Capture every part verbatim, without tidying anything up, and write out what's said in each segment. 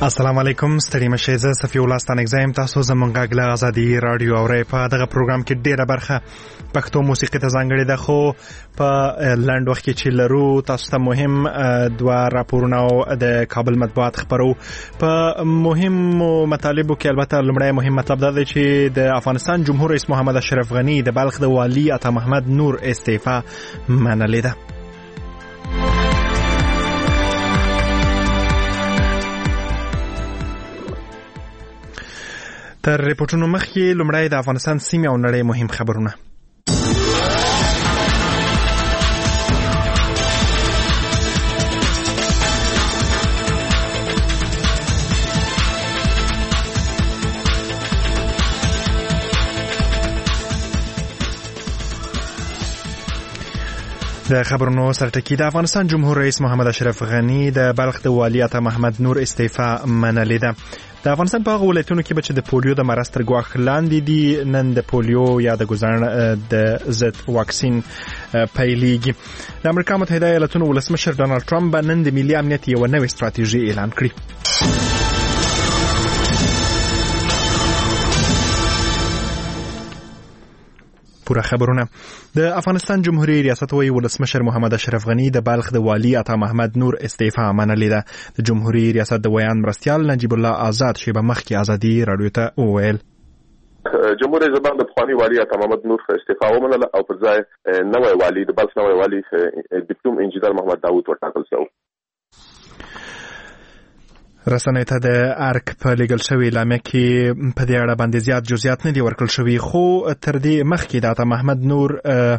السلام علیکم ستړي مشه زه صفي الله ستانګزایم تاسو زمونږ غږ له ازادي رادیو اورئ په دغه پروګرام کې ډیره برخه پښتو موسیقي ته ځانګړې ده خو په لنډ وخت کې چې لرو تاسو ته مهم دوه راپورونه د کابل مطبوعات خبرو په مهم مطالبو کې البته لومړی مهم مطلب دا دی چې د افغانستان جمهور رئیس محمد اشرف غنی د بلخ د والي عطا محمد نور استعفا منلې ده. تر ریپورتونو مخکې لومړی د افغانستان سیمې او نړۍ مهم خبرونه. د خبرونو سرټکی د افغانستان جمهور رئیس محمد اشرف غنی د بلخ د والي عطا محمد نور استعفا منلې ده. د افغانستان په هغه ولایتونو کې چې د پولیو د مرض تر ګواښ لاندې دي نن د پولیو یا د ګوزڼ د ضد واکسین پیلېږي. د امریکا متحده ایالاتونو ولسمشر ډانلډ ټرمپ نن د ملي امنیت یو نوې ستراتیژي اعلان کړې. پوره خبرونه. د افغانستان جمهوریت ریاست وی ولسمشر محمد اشرف غنی د بلخ د والي عطا محمد نور استعفا منلې ده. د جمهوریت ریاست د ویان مرستیال نجیب الله آزاد شیبه مخکې ازادي رادیو ته وویل جمهور رئیس د پخوانی والي عطا محمد نور استعفا ومنله او پر ځای نوې والي د بلخ نوې والي ډیپلوم انجینر محمد داوود ورټاکل شو. رسنۍ ته د ارک په لیګل شوی اعلامیه کې په دې اړه باندې زیات جزئیات نه دي ورکړل شوي خو تر دې مخکې د عطا محمد نور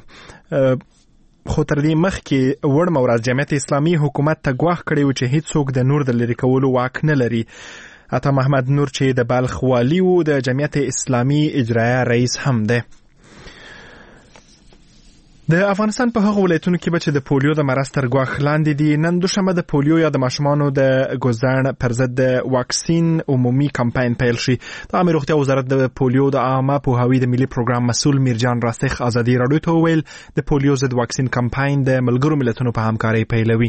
خو تر دې مخکې وړ مورز جمعیت اسلامي حکومت ته ګواښ کړی و چې هیڅوک د نور د لرې کولو واک نه لري. عطا محمد نور چې د بلخ والي و د جمعیت اسلامي اجرایه رئیس هم دی. د افغانستان په هغه ولایتونو کې چې د پولیو د مرض تر ګواښ لاندې دي نن دوشنبه د پولیو یا د ماشومانو د ګوزڼ پر ضد د واکسین عمومي کمپاین پیل شي. د عامه روغتیا وزارت د پولیو د عامه پوهاوي د ملي پروګرام مسؤل میرجان راسخ ازادي رادیو ته ویل د پولیو ضد واکسین کمپاین د ملګرو ملتونو په همکارۍ پیلوي.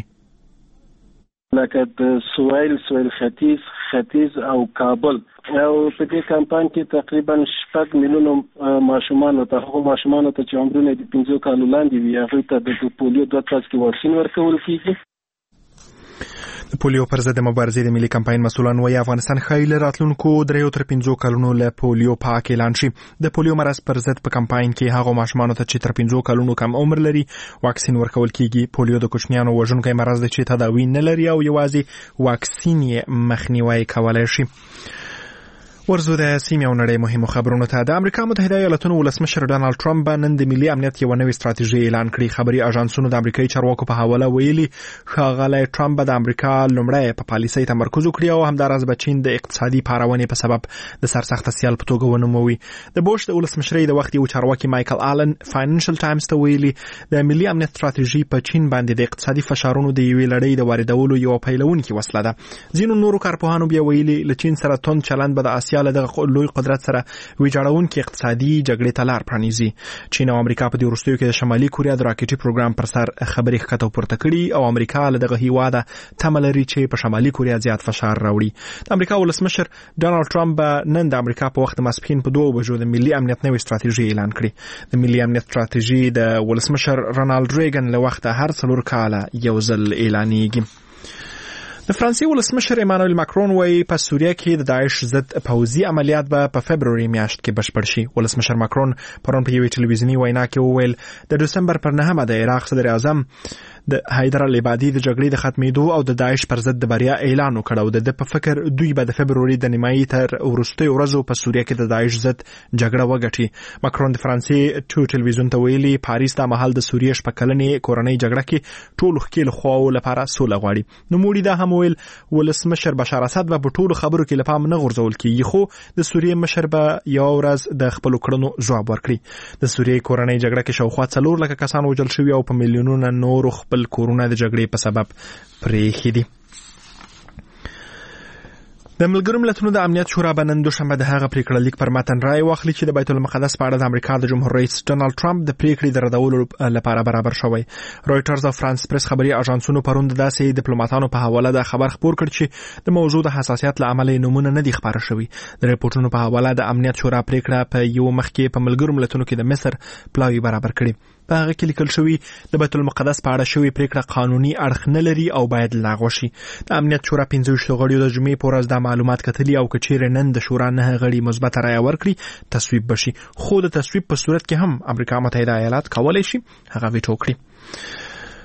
لکه د سویل سویل ختیځ ختیځ او کابل او په دې کمپاین کې تقریبا شپږ میلیونه ماشومان ته هغه ماشومان ته چې عمرونه د پنځه کالو لاندې وي هغه ته د پولیو دوه څاڅکي واکسین ورکول کیږي. د پولیو پر ضد مبارزې د ملي کمپاین مسؤلان وايي افغانستان ښایي له راتلونکو دریو تر پنځو کلونو له پولیو پاک اعلان شي. د پولیو مرض پر ضد په کمپاین کې هغه ماشومان ته چې تر پنځو کلونو کم عمر لري واکسین ورکول کیږي. پولیو د کوچنیانو وژونکی مرض دی چې تداوی نه لري او یوازې واکسین یې مخنیوي کولای شي. ورزو د سیمې او نړۍ مهمو خبرونو ته. د امریکا متحده ایالاتونو ولسمشر ډانلډ ټرمپ نن د ملي امنیت یو نوې ستراتیژي اعلان کړې. خبري اژانسونو د امریکایي چارواکو په حواله ویلي ښاغلی ټرمپ د امریکا لومړی په پالیسۍ تمرکز وکړي او همداراز به چین د اقتصادي پارونې په سبب د سرسخته سیال په توګه ونوموي. د بوش د ولسمشرۍ د وخت یو چارواکي مایکل آلن فاینانشل ټایمز ته ویلي د ملي امنیت ستراتیژي په چین باندې د اقتصادي فشارونو د یوې لړۍ د واردولو یو پیلوونکې وسله ده. ځینو نورو کارپوهانو بیا ویلي له چین سره توند چلند به د اسیا له دغه لوی قدرت سره ویجاړونکې اقتصادي جګړې ته لار پرانیزي. چین او امریکا په دې وروستیو کې د شمالي کوریا د راکټي پروګرام پر سر خبرې ښکته پورته کړي او امریکا له دغه هیواده تمه لري چې په شمالي کوریا زیات فشار راوړي. د امریکا ولسمشر ډانلډ ټرمپ نن د امریکا په وخت ماسپښین په دوه بجو د ملي امنیت نوې ستراتیژي اعلان کړې. د ملي امنیت ستراتیژي د ولسمشر رونالد ریګن له وخته هر څلور کاله یو ځل اعلانېږي. د فرانسې ولسمشر ایمانوئل ماکرون وايي په سوریه کې د داعش ضد پوځي عملیات به په فبروري میاشت کې بشپړ شي. ولسمشر ماکرون پرون په یوې ټلویزیوني وینا کې وویل د دسمبر پر نهمه د عراق صدر اعظم د حیدر العبادي د جګړې د ختمېدو او د داعش پر ضد د بریا اعلان وکړ او د په فکر دوی به د فبروري د نیمایي تر وروستیو ورځو په سوریه کې د داعش ضد جګړه وګټي. ماکرون د فرانسې ټو ټلویزیون ته ویلي پاریس د مهال د سوریه شپږ کلنې کورنۍ جګړه کې ټولو ښکېلو خواو لپاره سوله غواړي. نوموړي دا هم ویل ولسمشر بشار اسد به په ټولو خبرو کې له پام نه غورځول کیږي خو د سوریې مشر به یو ورځ د خپلو کړنو ځواب ورکړي. د سوریې کورنۍ جګړه کې شاوخوا څلور لکه کسان وژل شوي او په میلیونونو نورو خپل کورونه د جګړې په سبب پرېښي دي. د ملګرو ملتونو د امنیت شورا به نن دوشنبه د هغه پریکړه لیک پر متن رائے واخلي چې د بیت المقدس په اړه د امریکا د جمهور رئیس ډونالد ټرمپ د پریکړې د ردولو لپاره برابر شوی. رويټرز او فرانس پریس خبري اژانسونو پروند داسې ډیپلوماټانو په حواله د خبر خبر کړ چې د موضوع د حساسیت له امله نمونه نه دي خبره شوی. د ریپورتونو په حواله د امنیت شورا پریکړه په یو مخ کې په ملګرو ملتونو کې د مصر پلاوی برابر کړي. په هغه کې لیکل شوی د بیت المقدس په اړه شوی پریکړه قانوني اړخ نه لري او باید لغوه شي. د امنیت شورا پنځه ویشت غړیو د جمعې په ورځ د معلومات کتلي او کچېر نن د شورا نه غړي مثبت رائے ورکړي تصویب بشي، خو د تصویب په صورت کې هم امریکا متحده ایالات کولای شي هغه ویټو کړي.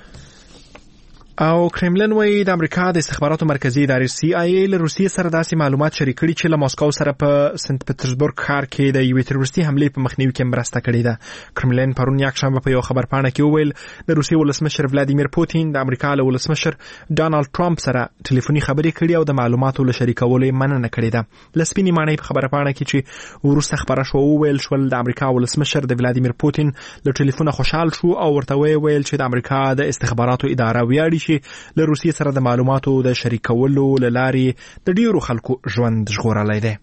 او کرملن وایي د امریکا د استخباراتو مرکزی ادارې سی آی ای له روسیې سره داسې معلومات شریک کړي چې له ماسکو سره په سنت پټرزبورګ ښار کې د یوې تروریستي حملې په مخنیوي کې مرسته کړې ده. کرملن پرون یکشنبه په یو خبرپاڼه کې وویل د روسیې ولسمشر ولادیمیر پوتین د امریکا له ولسمشر ډانلډ ټرمپ سره ټلیفوني خبرې کړې او د معلوماتو له شریکولو یې مننه کړې ده. لسپینی معنی په خبرپاڼه کې چې ورسته خبره شو وویل شول د امریکا ولسمشر د ولادیمیر پوتین له ټلیفونه خوشحال شو او ورته ویل چې د امریکا د استخباراتو اداره ویاړي چې له روسیې سره د معلوماتو د شریکولو له لارې د ډیرو خلکو ژوند ژغورلی دی.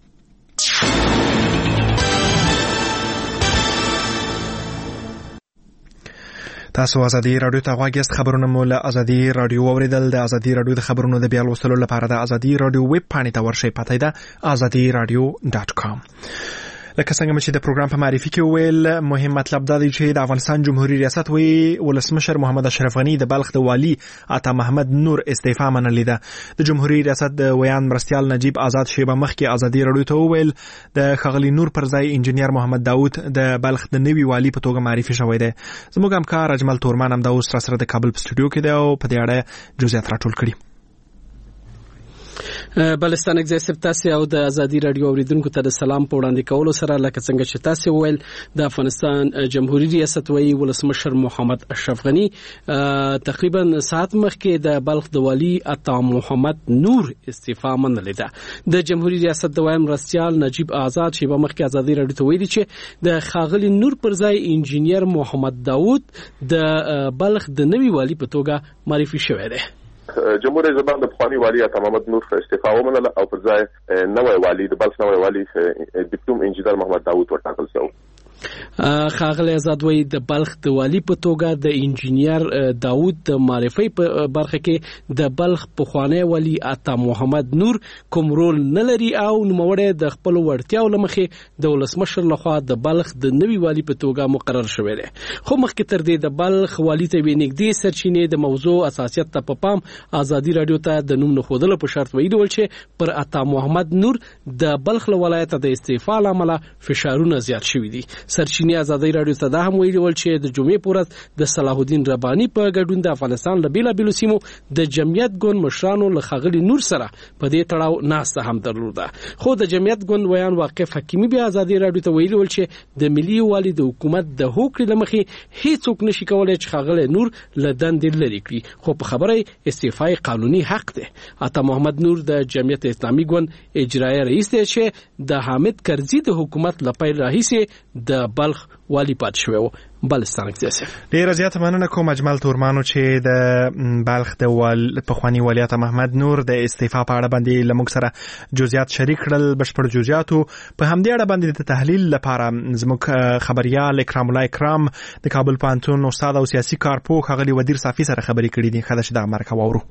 تاسو ازادي رادیو ته غواړئ چې خبرونه مو له ازادي رادیو اوریدل. د ازادي رادیو د خبرونو د بیا لوستلو لپاره د ازادي رادیو ویب پاڼې ته ورشئ. پته ده ازادي رادیو ډاټ کام. لکه څنګه چې د پروګرام په معرفي کې ویل مهم مطلب دا دی چې د افغانستان جمهوریت ریاست وی ولسمشر محمد اشرف غنی د بلخ د والی عطا محمد نور استعفا منلې ده. د جمهوریت ریاست د ویان مرستیال نجیب آزاد شیبه مخکې ازادي رادیو ته ویل د خغلی نور پر ځای انجنیر محمد داوود د بلخ د نوي والی په توګه معرفي شوی دی. زموږ همکار اجمل تورمان هم د اوس را سره د کابل په سټوډیو کې دی او په دې اړه جزئیات راټول کړي. بلستان اگزیسیب تاسو او د ازادي رادیو اوریدونکو ته د سلام په وړاندې کولو سره لکه څنګه چې تاسو ویل د افغانستان جمهوریت ریاست وی ولسمشر محمد اشرف غنی تقریبا ساعت مخکې د بلخ د والی عطا محمد نور استعفا منلې ده. د جمهوریت ریاست د وایم رستیال نجیب آزاد شیبه مخکې ازادي رادیو ته ویلي چې د خاغلی نور پر ځای انجنیر محمد داوود د بلخ د نوي والی په توګه معرفي شوی دی. جمهور رئیس د پخوانی والی عطا محمد نور استعفا ومنله او پر ځای نوی والی د بلخ نوی والی ډیپلوم انجنیر محمد داوود ورټاکل شو. خاغلی آزاد وی د بلخ د والی په توګه د انجنیر داوود د معرفي په برخه کې د بلخ پخوانی والی عطا محمد نور کوم رول نه لري او نوموړی د خپل وړتیاو لمخې د ولسمشر لخوا د بلخ د نوي والی په توګه مقرر شوی دی. خو مخکې تر دې د بلخ والی ته وینګدي سرچینې د موضوع اساسیت ته په پام ازادي رادیو ته د نوم نه خودلو په شرط ویل چې پر عطا محمد نور د بلخ ولایت د استعفا لامل فشارونه زیات شوي دي. سرچینې ازادي رادیو ته دا هم ویلي ول چې د جمعې په ورځ د صلاح الدین رباني په ګډون د افغانستان له بیلابیلو سیمو د جمعیت ګوند مشرانو له خغلی نور سره په دې تړاو ناسته هم درلوده. خو د جمعیت ګوند ویان واقف حکیمي بیا ازادي رادیو ته ویلي ول چې د ملي والی د حکومت د هوکړې لمخې هیڅوک نشي کولای چې خغلی نور له دندې لري کړي، خو په خبره استعفا قانوني حق دی. عطا محمد نور د جمعیت اسلامي ګوند اجرایی رئیس دی چې د حامد کرزي د حکومت لپاره راهیسه د بلخ والی پات شوی. بلستان اگزیسیب ډیره زیاته مننه کوم اجمل تورمانو چې د بلخ د وال پخوانی والی عطا محمد نور د استعفا په اړه باندې لموږ سره جزئیات شریک کړل. بشپړ جزئیاتو په همدې اړه باندې د تحلیل لپاره زموږ خبريال اکرام الله اکرام د کابل پوهنتون استاد او سیاسي کارپوه خغلی ودیر صافي سره خبرې کړې دي. خدای شي د مرکه وورو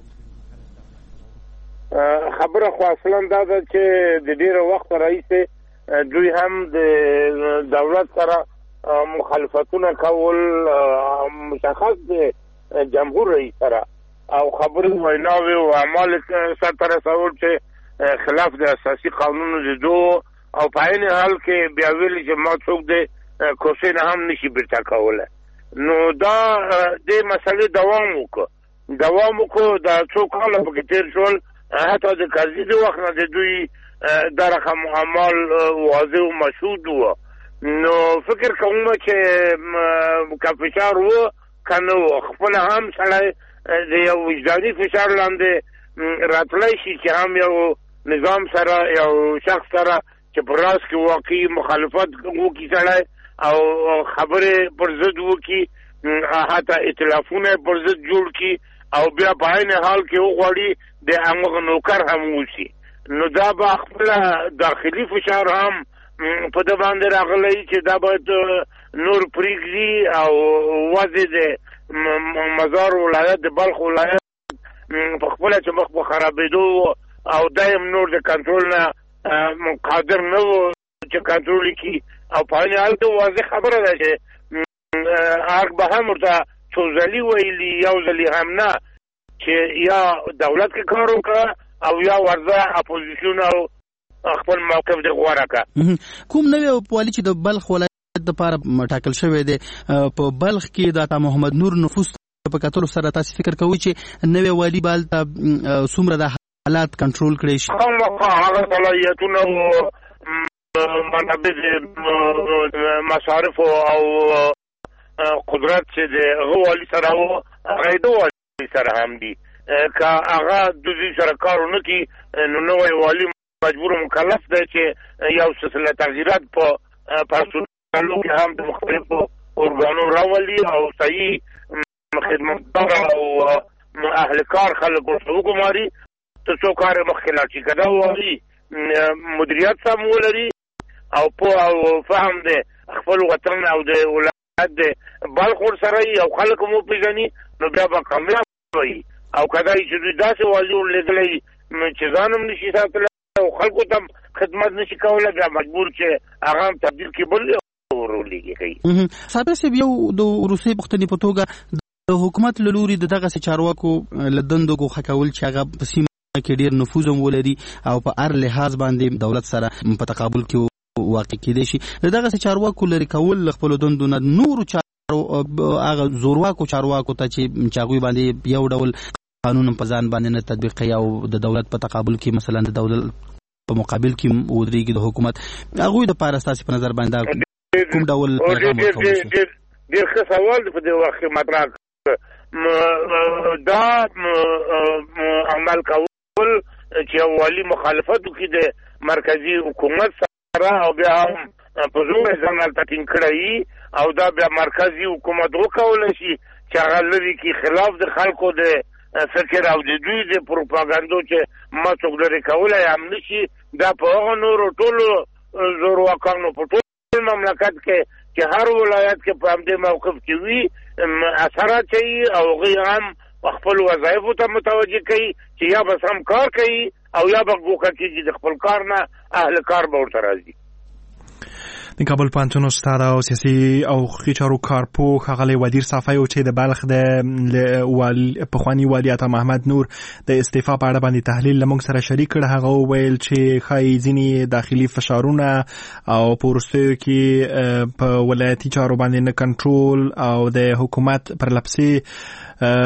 خبره خو اصلا دا ده چې د ډیره وخت راځي دوی هم د دولت سره مخالفتونه کول مشخص د جمهور رئیس سره او خبرې ویناوي او اعمال سره رسول چې خلاف د اساسي قانونو د دو او په عین حال کې بیا ویل چې ما څوک د کوشش هم نشي بیرته کوله. نو دا د مسلې دوام وکړ دوام وکړ د څوک حاله په تیر شول حتی د قاضي د وخت نه د دوی د رقم اعمال واضح او مشهود و. نو فکر کوم چې کافشار وو کنه خپل هم سره د یو وجداني فشار لاندې راتلای شي چې هم یو نظام سره یو شخص سره چې پر راس کې واقعي مخالفت وکړي سره او خبره پر ضد وکړي حتی ائتلافونه پر ضد جوړ کړي او بیا په عین حال کې وغواړي د هغه نوکر هم وشي. نو دا به خپل داخلي فشار هم په د باندې راغلی چې دا باید نور پریږدي او وضع د مزار ولایت د بلخ ولایت په خپل چې مخ په خرابېدو او دایم نور د کنټرول نه قادر نه و چې کنټرول کړي او په هغه حال کې واضح خبره ده چې ارګ به هم ورته څو ځلې ویلي یو ځلې هم نه چې یا دولت کې کار وکړه او یا ورځه اپوزیشن او خپل موقف د غوړه کا کوم نوې والي چې د بلخ ولایت لپاره ټاکل شوی دی په بلخ کې د عطا محمد نور نفوذ په کتلو سره تاسو فکر کوئ چې نوې والي بال ته څومره د حالات کنټرول کړي شي؟ هغه صلاحیتونه او منابع مصارف او قدرت چې د والي سره او هغه د والي سره هم دي که هغه د دې سره کارونه کوي نو نوې والي مجبور مکلف دی چې یو سلسله تغییرات په پرسونالو کې هم د مختلفو ارګانو راولي او صحیح خدمتګار او اهل کار خلک ورته وګماري ته څو کار مخکې لاړ شي که دا والي مدیریت سم ولري او په او فهم دی خپل وطن او د ولایت د بلخ ورسره او خلک مو پېژني نو بیا به کامیاب وي او که دا چې دوی داسې والي ورلېږلی چې ځان هم نشي ساتلی او خلکو ته خدمت نشي کولی بیا مجبور چې هغه هم تبدیل کې بل ورولېږي کوي. صابر صاحب یو د وروستۍ پوښتنې په توګه د حکومت له لوري د دغسې چارواکو له دندو ګوښه کول چې هغه په سیمه کې ډېر نفوذ هم ولري او په هر لحاظ باندې دولت سره په تقابل کې واقع کېدی شي د دغسې چارواکو لرې کول له خپلو دندو نه نورو چارو هغه زورواکو چارواکو ته چې هغوی باندې یو ډول قانون په ځان باندې نه تطبیقوي او د دولت په تقابل کې مثلا د دولت په مقابل کې ودرېږي د حکومت هغوی دپاره ستاسې په نظر باندې کوم ډول پیغام ورکولی شي؟ ډېر ښه سوال دی په دې وخت کې مطرح دا عمل کول چې والي مخالفت وکړي د مرکزي حکومت سره او بیا هم په زور ځان هلته ټینګ کړی او دا بیا مرکزي حکومت وکولی شي چې هغه لرې کړي خلاف د خلکو د فکر او د دوی د پروپاګانډو چې ما څوک لرې کولی هم نشي دا په هغه نورو ټولو زورواکانو په ټول مملکت کې چې هر ولایت کې په همدې موقف کې وي اثرات کوي او هغوی هم خپل وظایفو ته متوجه کوي چې یا به سم کار کوي او یا به ګوښه کېږي د خپل کار نه اهل کار به ورته راځي. د کابل پوهنتون استاد او سیاسي او حقوقي چارو کارپوه ښاغلی ودیر صافی او چې د بلخ د پخواني والي عطا محمد نور د استعفا په اړه باندې تحلیل له موږ سره شریک کړ. هغه وویل چې ښایي ځینې داخلي فشارونه او په وروستیو کې په ولایتي چارو باندې نه کنټرول او د حکومت پرلپسې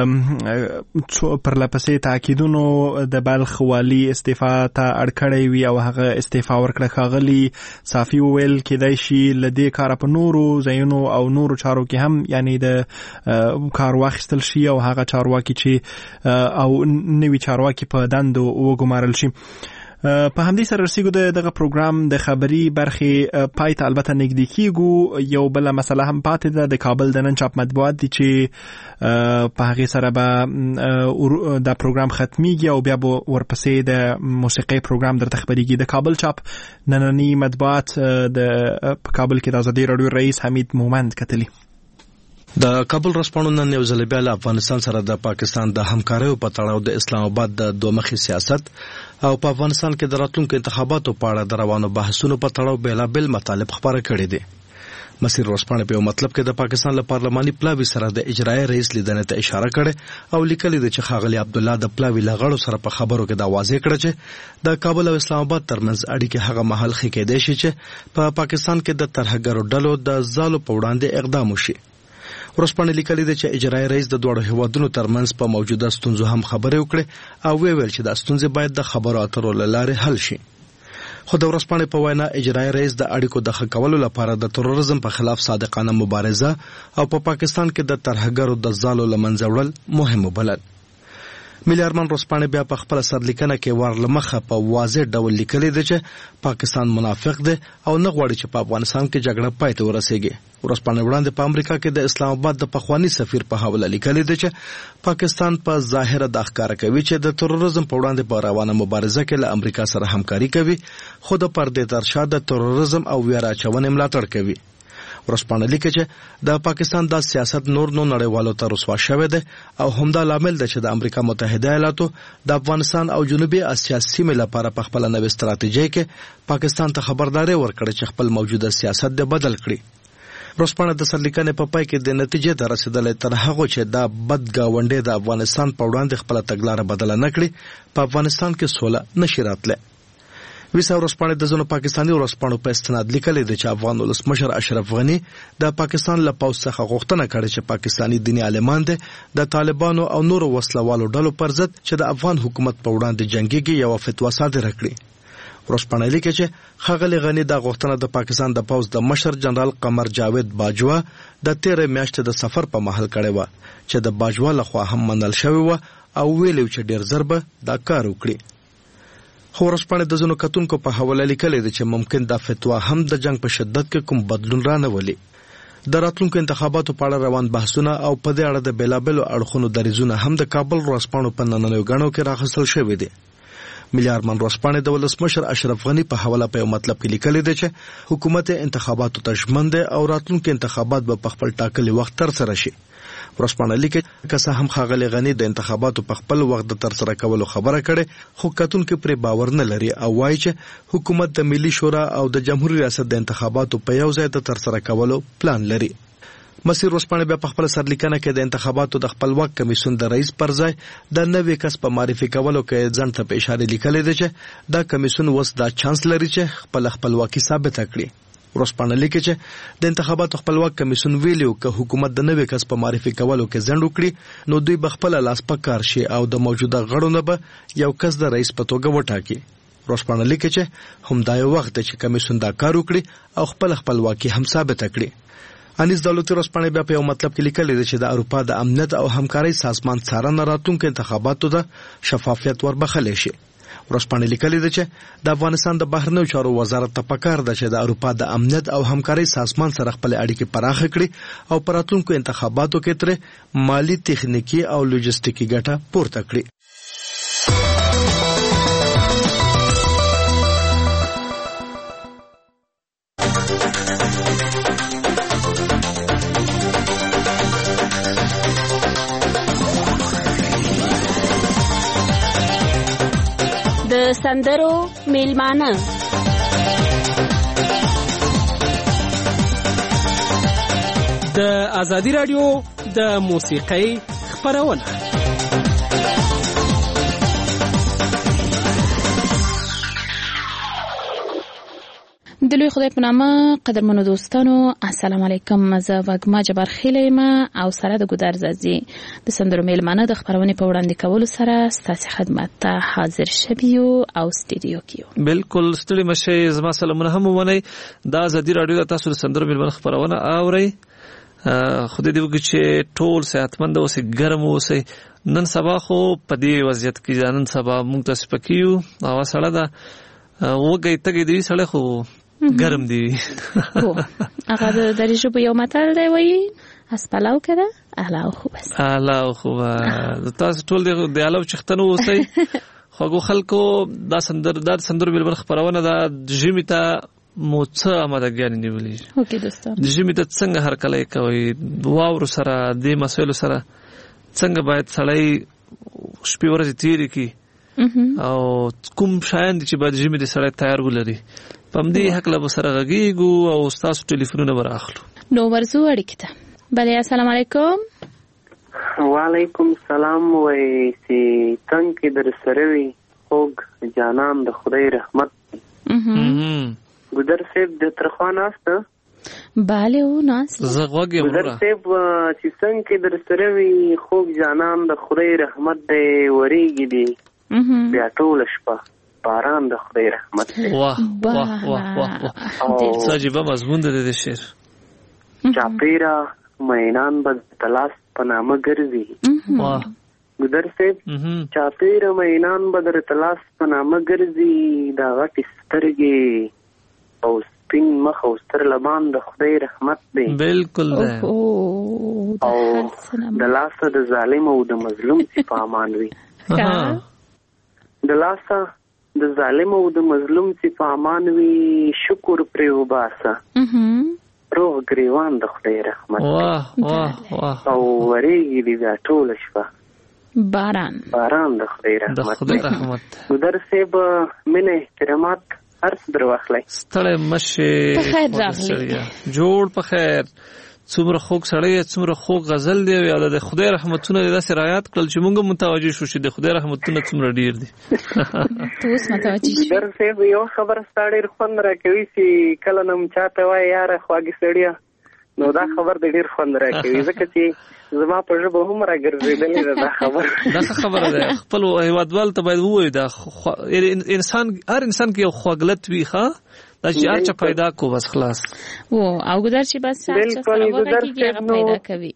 پرلپسې تاکیدونو د بلخ والي استعفا ته اړ کړی وي او هغه استعفا ورکړه. ښاغلي صافی وویل کېدای شي له دې کاره په نورو ځایونو او نورو چارو کې هم یعنی د کار واخیستل شي او هغه چارواکي چې او نوي چارواکي په دندو وګمارل شي. په همدې سره رسیږو د دغه پروګرام د خبري برخې پای ته البته نږدې کیږو. یو بله مسله هم پاتې ده د کابل د نن چاپ مطبوعات دي چې په هغې سره به دا پروګرام ختمیږي او بیا به ورپسې د موسیقۍ پروګرام درته خبرېږي. د کابل چاپ ننني مطبوعات د په کابل کې د ازادي راډیو رئیس حمید مومند کتلي. د کابل ورځپاڼو نن یو ځل بیا له افغانستان سره د پاکستان د همکاریو په تړاو د اسلام آباد د دومخي سیاست او په افغانستان کې د راتلونکو انتخاباتو په اړه د روانو بحثونو په تړاو بیلابیل مطالب خپاره کړي دي. مسیر ورځپاڼه په یو مطلب کې د پاکستان له پارلماني پلاوي سره د اجرایي رئیس لیدنې ته اشاره کړې او لیکلي ده چې ښاغلي عبدالله د پلاوي له غړو سره په خبرو کې دا واضح کړه چې د کابل او اسلام آباد ترمنځ اړیکې هغه مهال ښې کېدای شي چې په پاکستان کې د ترهګرو ډلو د ځالو په وړاندې اقدام وشي. ورځپاڼه لیکلي ده چې اجرایي رئیس د دواړو هیوادونو ترمنځ په موجوده ستونزو هم خبرې وکړې او ویل چې د ستونزې باید د خبرو اترو له لارې حل شي. خو د ورځپاڼې په وینا اجرایي رئیس د اړیکو د ښه کولو لپاره د تروریزم په خلاف صادقانه مبارزه او په پاکستان کې د ترهګرو د ځالو له منځه وړل مهم وبلل. ملي ارمان ورځپاڼه بیا په خپله سرلیکنه کې ور له مخه په واضح ډول لیکلي ده چې پاکستان منافق دی او نه غواړي چې په افغانستان کې جګړه پای ته ورسیږي. ورځپاڼې وړاندې په امریکا کې د اسلام آباد د پخوانی سفیر په حواله لیکلي دی چې پاکستان په ظاهره د ښکار کوي چې د تروریزم په وړاندې په روانه مبارزه کې له امریکا سره همکاري کوي، خو د پردې تر شا د تروریزم او ویره اچونې ملاتړ کوي. ورځپاڼه لیکي چې د پاکستان د سیاست نور نو نړیوالو ته رسوا شوی دی او همدا لامل دی چې د امریکا متحده ایالاتو د افغانستان او جنوبي اسیا سیمې لپاره په خپل نوې ستراتیژي کې پاکستان ته خبرداري ورکړه چې خپل موجوده سیاست د بدل کړي. ورځپاڼه د سرلیکنې په پای کې د نتیجې ته رسیدلې تر هغه چې دا بد گاونډي د افغانستان په وړاندې خپل تګلارې بدله نه کړي په افغانستان کې سوله نشي راتله. ویسا ورځپاڼه د ځینو پاکستاني ورځپاڼو په استناد لیکلي دی چې افغان ولسمشر اشرف غنی د پاکستان له پوځ څخه غوښتنه کړې چې پاکستاني دیني عالمان د طالبانو او نورو وسلوالو ډلو پر ضد چې د افغان حکومت په وړاندې جنگيږي یو فتوا صادره کړي. ورځپاڼه لیکي چې ښاغلي غنی دا غوښتنه د پاکستان د پوځ د مشر جنرال قمر جاوید باجوا د تیرې میاشتې د سفر په مهال کړې و چې د باجوا لخوا هم منل شوی و او ویلو چې ډیر ضرب دا کار وکړي. خو ورځپاڼه د ځینو کتونکو په حواله لیکلي دی چې ممکن دا فتوا هم د جنگ په شدت کې کوم بدلون را نه ولي. د راتلونکو انتخاباتو په اړه روان بحثونه او په دې اړه د بیلابلو اړخونو دریځونه هم د کابل ورځپاڼو په نننیو غاڼو کې راغستل شوی دی. ملي ارمان ورځپاڼه د ولسمشر اشرف غنی په حواله په مطلب کې لیکلي دی چې حکومت انتخاباتو ته ژمن دی او راتلونکو انتخابات به په خپل ټاکلي وخت تر سره شي. ورځپاڼه لیکي که څه هم ښاغلي غنی د انتخاباتو په خپل وخت د تر سره کولو خبره کړې، خو کتونکو پرې باور نه لري او وایي چې حکومت د ملي شورا او د جمهوریت ریاست د انتخاباتو په یو ځای د تر سره کولو پلان لري. مسیر ورځپاڼه بیا په خپل سرلیکنه کې د انتخاباتو د خپلواک کمیسیون د رئیس پر ځای د نوې کس په معرفي کولو کې ځان ته په اشاره لیکلي دی چې دا کمیسیون اوس دا چانس لري چې خپل خپلواکي ثابت کړي. ورځپاڼه لیکي چې د انتخاباتو خپلواک کمیسیون ویلو که حکومت د نوې کس په معرفي کولو کې ځنډ وکړي نو دوی به خپل لاس په کار شي او د موجوده غړو نه به یو کس د رئیس په توګه وټاکي. ورځپاڼه لیکي چې همدا یو وخت دی چې کمیسیون دا کار وکړي او خپل خپلواکي هم ثابت کړي. انیس دولتي ورځپاڼه بیا په یو مطلب کې لیکلي دی چې د اروپا د امنیت او همکارۍ سازمان څارنه راتلونکو انتخاباتو د شفافیت وربخلی شي. ورځپاڼه لیکلي ده چې د افغانستان د بهرنیو چارو وزارت ته پکار ده چې د اروپا د امنیت او همکارۍ سازمان سره خپل اړیکې پراخه کړي او په راتلونکو انتخاباتو کې تر مالی، تخنیکی او لوجستیکي ګټه پورته کړي. د سندرو میلمانه د ازادي رادیو د موسیقۍ خبرونه. د لوی خدای په نامه قدرمنو دوستانو السلام علیکم. زه وګما جبار خیلیم او سره د ګودر زازي د سندرو میلمانه د خبرونه په وړاندې کولو سره ستاسو خدمت ته حاضر شبیو او استودیو کیو. بالکل ستړي مشه زما سلامونه هم ونی دا ازادي رادیو د تاسو د سندرو میلمانه خبرونه اوري. خدای دې وکړي چې ټول صحتمند اوسئ، ګرم اوسئ. نن سبا خو په دې وضعیت کې نن سبا موږ تاسو پکیو او سره دا وګي تګي دی سره خو ګرم دی. هو هغه د دریجو په یو متل دی وایي اسپلاو کړه اعلی خو بس اعلی خو تاسو ټول د اعلی چختنو اوسئ. خو خلکو دا سندر دا سندر بل خبرونه دا جمی ته موڅه امادګان نیولې. اوکې دوستان د جمی ته څنګه هر کله کوي واور سره د مسایلو سره څنګه باید سړی شپې ورځې تیری کی او کوم شاین چې باید جمی د سړی تیار ولري پم دې حق له سره غږیږو او تاسو ټلیفونونه وراخلو. نو ورزو اړیکه ته بله. السلام علیکم. وعلیکم السلام. وای سی څنګه در سره وي خوږ جانان د خدای رحمت. ګودر صاحب د ترخوان است bale او ناس زغوګي ګودر صاحب چې څنګه در سره وي خوږ جانان د خدای رحمت دی وریږي دی بیا ټول شپه باران د خدای رحمت دی. واه واه واه واه ساجيبه مضمون د دې شعر. چاپیرا مینان بد تلاش پنامه ګرځي. واه ګودر صاحب چاپیرا مینان بدر تلاش پنامه ګرځي دا غټ سترګې او سپین مخ او ستر لبان د خدای رحمت دی. بالکل ده. او د لاسه د ظالم او د مظلوم چې په امان وي. د لاسه د ظالم او د مظلوم چې په امان وي شکر پرې وباسه. روغ گریوان د خدای رحمت. واه واه واه. او وریږي دی بیا ټوله شپه باران باران د خدای رحمت. د خدای رحمت. ګودر صاحب مینه احترامات هرڅ در واخلئ. ستړی مشه په خیر راغلی. جوړ په خیر. څومره خوږ سړی څومره خوږ غزل دی او د خدای رحمتونه داسې رعایت کړل چې موږ متوجه شو چې د خدای رحمتونه څومره ډیر دي. اوس متوجه شو. در صاحب یو خبر ستاره خوند راکوي چې کله نم چاته وای یاره خواږه سړیا نو دا خبر د ډیر خوند راکوي ځکه چې زما په ژبه هم راګرځېدلې ده دا خبر. دا خبره ده خپل هیوادوال ته باید ووایي دا انسان هر انسان کې یو خواږلت وي ښه دا چې هر چا پیدا کو بس خلاص. و او ګدر چې بس هر چا سره وغږیږي هغه پیدا کوي.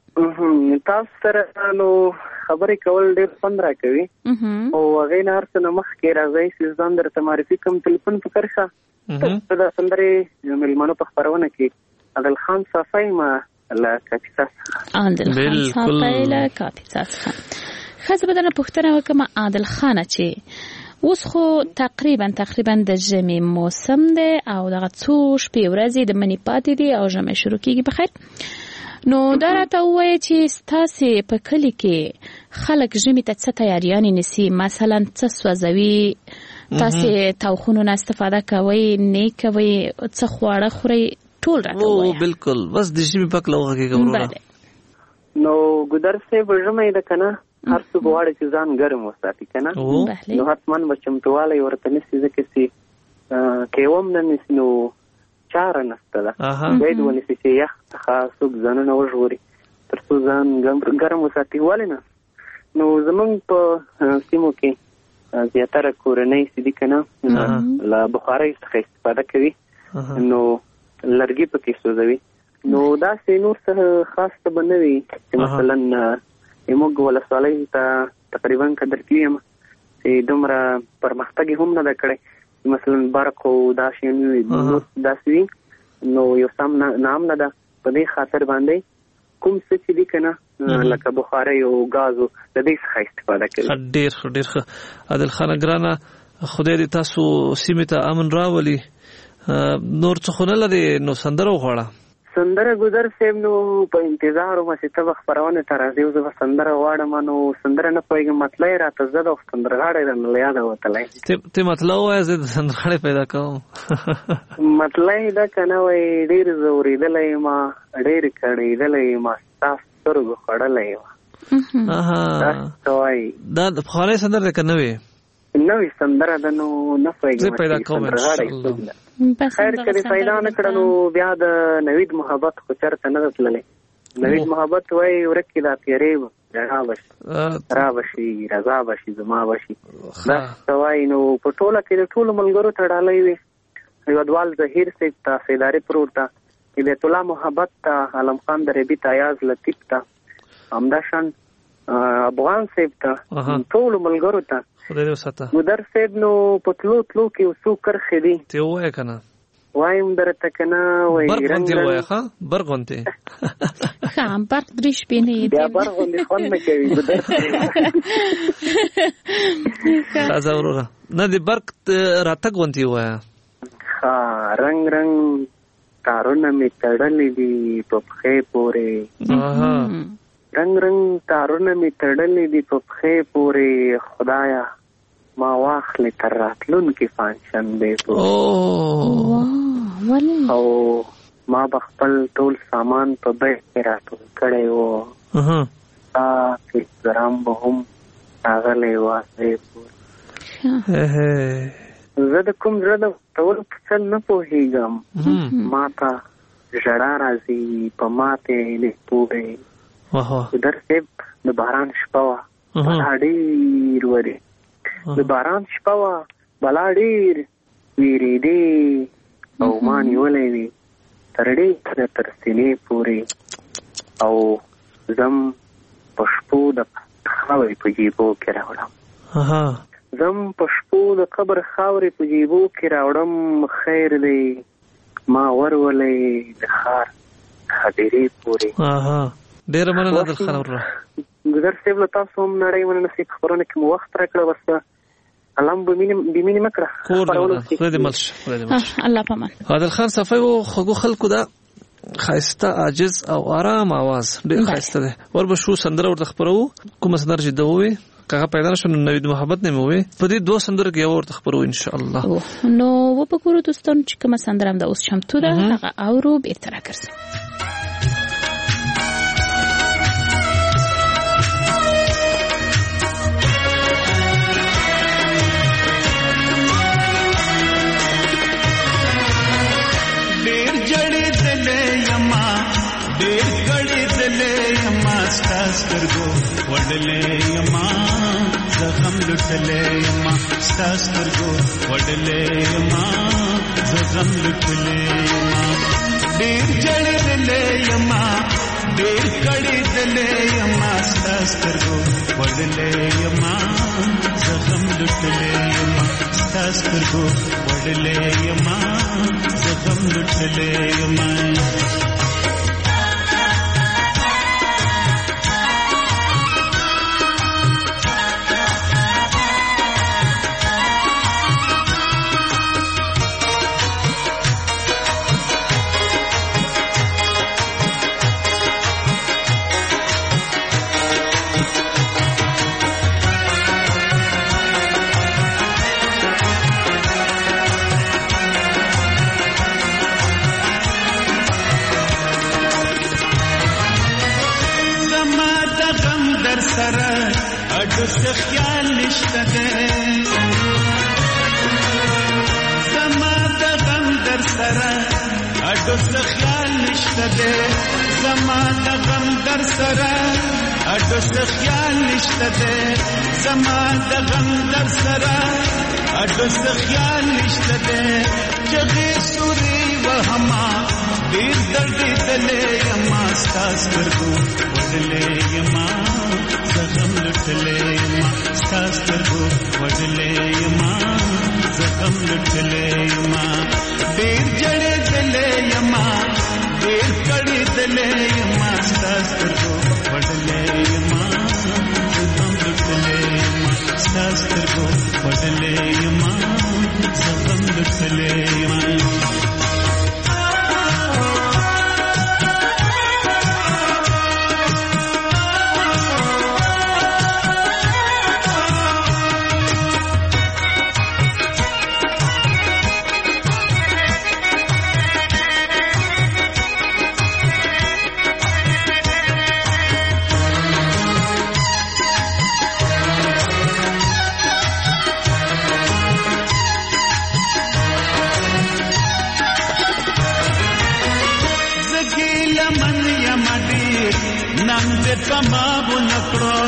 تاسو سره نو خبرې کول ډېر خوند راکوي او هغې نه هر څه نه مخکې راځئ چې ځان درته معرفي کوم. ټلیفون فکر ښه د سندرې مېلمنو په خپرونه کې عادل خان صافی ما له کاپیسا څخه. عادل خان صافی له کاپیسا څخه. ښه زه به درنه پوښتنه وکړم عادل خانه چې اوس خو تقریبا تقریبا د ژمي موسم دی او دغه څو شپې ورځې د مني پاتې دي او ژمی شروع کېږي په خیر. نو دا راته ووایه چې ستاسې په کلي کې خلک ژمي ته څه تیاریانې نیسي؟ مثلا څه سوځوي؟ تاسې توخونو نه استفاده کوئ؟ نه کوئ؟ څه خواړه خورئ؟ ټول راته ووایه. بالکل بس د ژمي پک له وغږېږه وروره. نو ګودر صاحب ژمی ده که نه هر څوک غواړي چې ځان ګرم وساتي که نه نو حتما به چمتووالی ورته نیسي ځکه چې که یې هم نه نیسي نو چاره نشته ده. باید ونیسي چې یخ څخه څوک ځانونه وژغوري تر څو ځان ګرم وساتي. ولې نه نو زمونږ په سیمو کې زیاتره کورنۍ چې دي که نه له بخارۍ څخه استفاده کوي نو لرګي پکې سوځوي. نو داسې نور څه خاص څه به نه وي چې مثلا موږ ولسوالۍ ته تقریبا قدر کې یم چې دومره پرمختګ هم نه ده کړی مثلا برق او دا شیانې داسې وي نو یو سم نام نه ده په دې خاطر باندې کوم څه چې دي که نه لکه بخارۍ او ګازو د دې څخه استفاده کوي. ډېر ښه ډېر ښه. عادل خانه ګرانه خدای دې تاسو سیمې ته امن راولي. نور څه خو نه لرې نو سندره وغواړه. سندره ګودر صاحب نو په انتظار وم چې ته به خپرونې ته راځې او زه به سندره غواړم نو سندره نه پوهېږم مطلع یې راته زده او سندرغاړی رانه له یاده وتلی. ته مطلع ووایه زه د سندرغاړی پیدا کوم. مطلع یې ده که نه وایي ډېر زورېدلی یم ډېر کړېدلی یم ستا سترګو خوړلی یم. داسې څه وایي. دا پخوانی سندره دی که نوې؟ نوې سندره ده نو نه پوهېږم سندرغاړی څوک ده. خیر کړي پیدا نه کړه نو بیا د نوید محبت خو چرته نه ده تللی. نوید محبت وایي ورکې دا تیارې رڼا بشي را بشي رضا بشي زما بشي. دا څه وایي نو په ټوله کې د ټولو ملګرو ته ډالۍ وي. هیوادوال ظهیر صاحب ته سیداري پروت ته هدایت الله محبت ته عالم خان دربي ته ایاز لطیف ته همداشان افغان صاحب ته ټولو ملګرو ته ګودر صاحب نو په تلو تلو کې یو څو کرښې دي. ته ووایه که نه؟ وایم درته که نه وایي برق غوندې ووایه ښه برق غوندې. ښه برق درې شپې نه یې بیا برق غوندې خوند نه کوي ګودر صاحب. راځه وروره نه د برق راتګ غوندې ووایه. ښه رنګ رنګ تارونه مې تړلي دي په پښې پورې. رنگ رنگ تارونه می تړلې دي په پښې پورې خدایا ما واخلې تر راتلونکي پنجشنبې پورې. او ما به خپل ټول سامان په بیک کې راټول کړی و ستا احترام به هم راغلی و آسې پورې. زه د کوم زړه د ورکولو په څه نه پوهېږم ما ته ژړا راځي په ماتې عینې پورې. ګودر صاحب د باران شپه وه بلا ډېر ورې د باران شپه وه بلا ډېر وېرېدې او ما نیولی وې تر ډېره تر سینې پورې او زم په شپو د خاورې په جیبو کې راوړم. زم په شپو د قبر خاورې په جیبو کې راوړم خیر دی ما ورولې د خار خبرې پورې. اها ډېر مننه د خبره ګذر سیب له تاسو هم نړۍ مننه چې خبرونه کې مو وخت راکړه. وسته علم به مینه به مینه مکړه خبرونه خو دې ملش الله پامان. عادل خان صفای او خو خلکو دا خاصه عاجز او آرام आवाज ډېر خاصه ده. ور به شو سندره ورته خبرو کوم سندره چې دوی کغه پیدا شو نوې د محبت نه موي په دې دوه سندره کې ورته خبرو ان شاء الله. نو و په ګورو دوستان چې کوم سندره هم د اوس شمتو ده هغه اورو بیرته راګرځي. ډېر جړې دلې یما ډېر کړې دلې یما ستاسو وډلې یما زخم لټلې یما ستاسو وډلې یما زخم لټلې یما ډېر جړې دلې یما ډېر کړې دلې یما ستاسو وډلې یما زخم لټلې یما ستاسو وډلې یما زخم لټلې یما اډوسه خیال نشته ده زما د غم در سره اډوسه خیال نشته ده زما د غم در سره اډوسه خیال نشته ده زما د غم در سره اډوسه خیال نشته ده چغې سوري وهما ډېر درد دلې یما ستاسو ورغو وډلې یما زخم لټلې یما ستاسو ورغو وډلې یما زخم لټلې یما ډېر جړې دلې یما ډېر کړې دلې یما ستاسو ورغو وډلې یما زخم لټلې یما ستاسو ورغو وډلې یما زخم لټلې یما پما بنکړو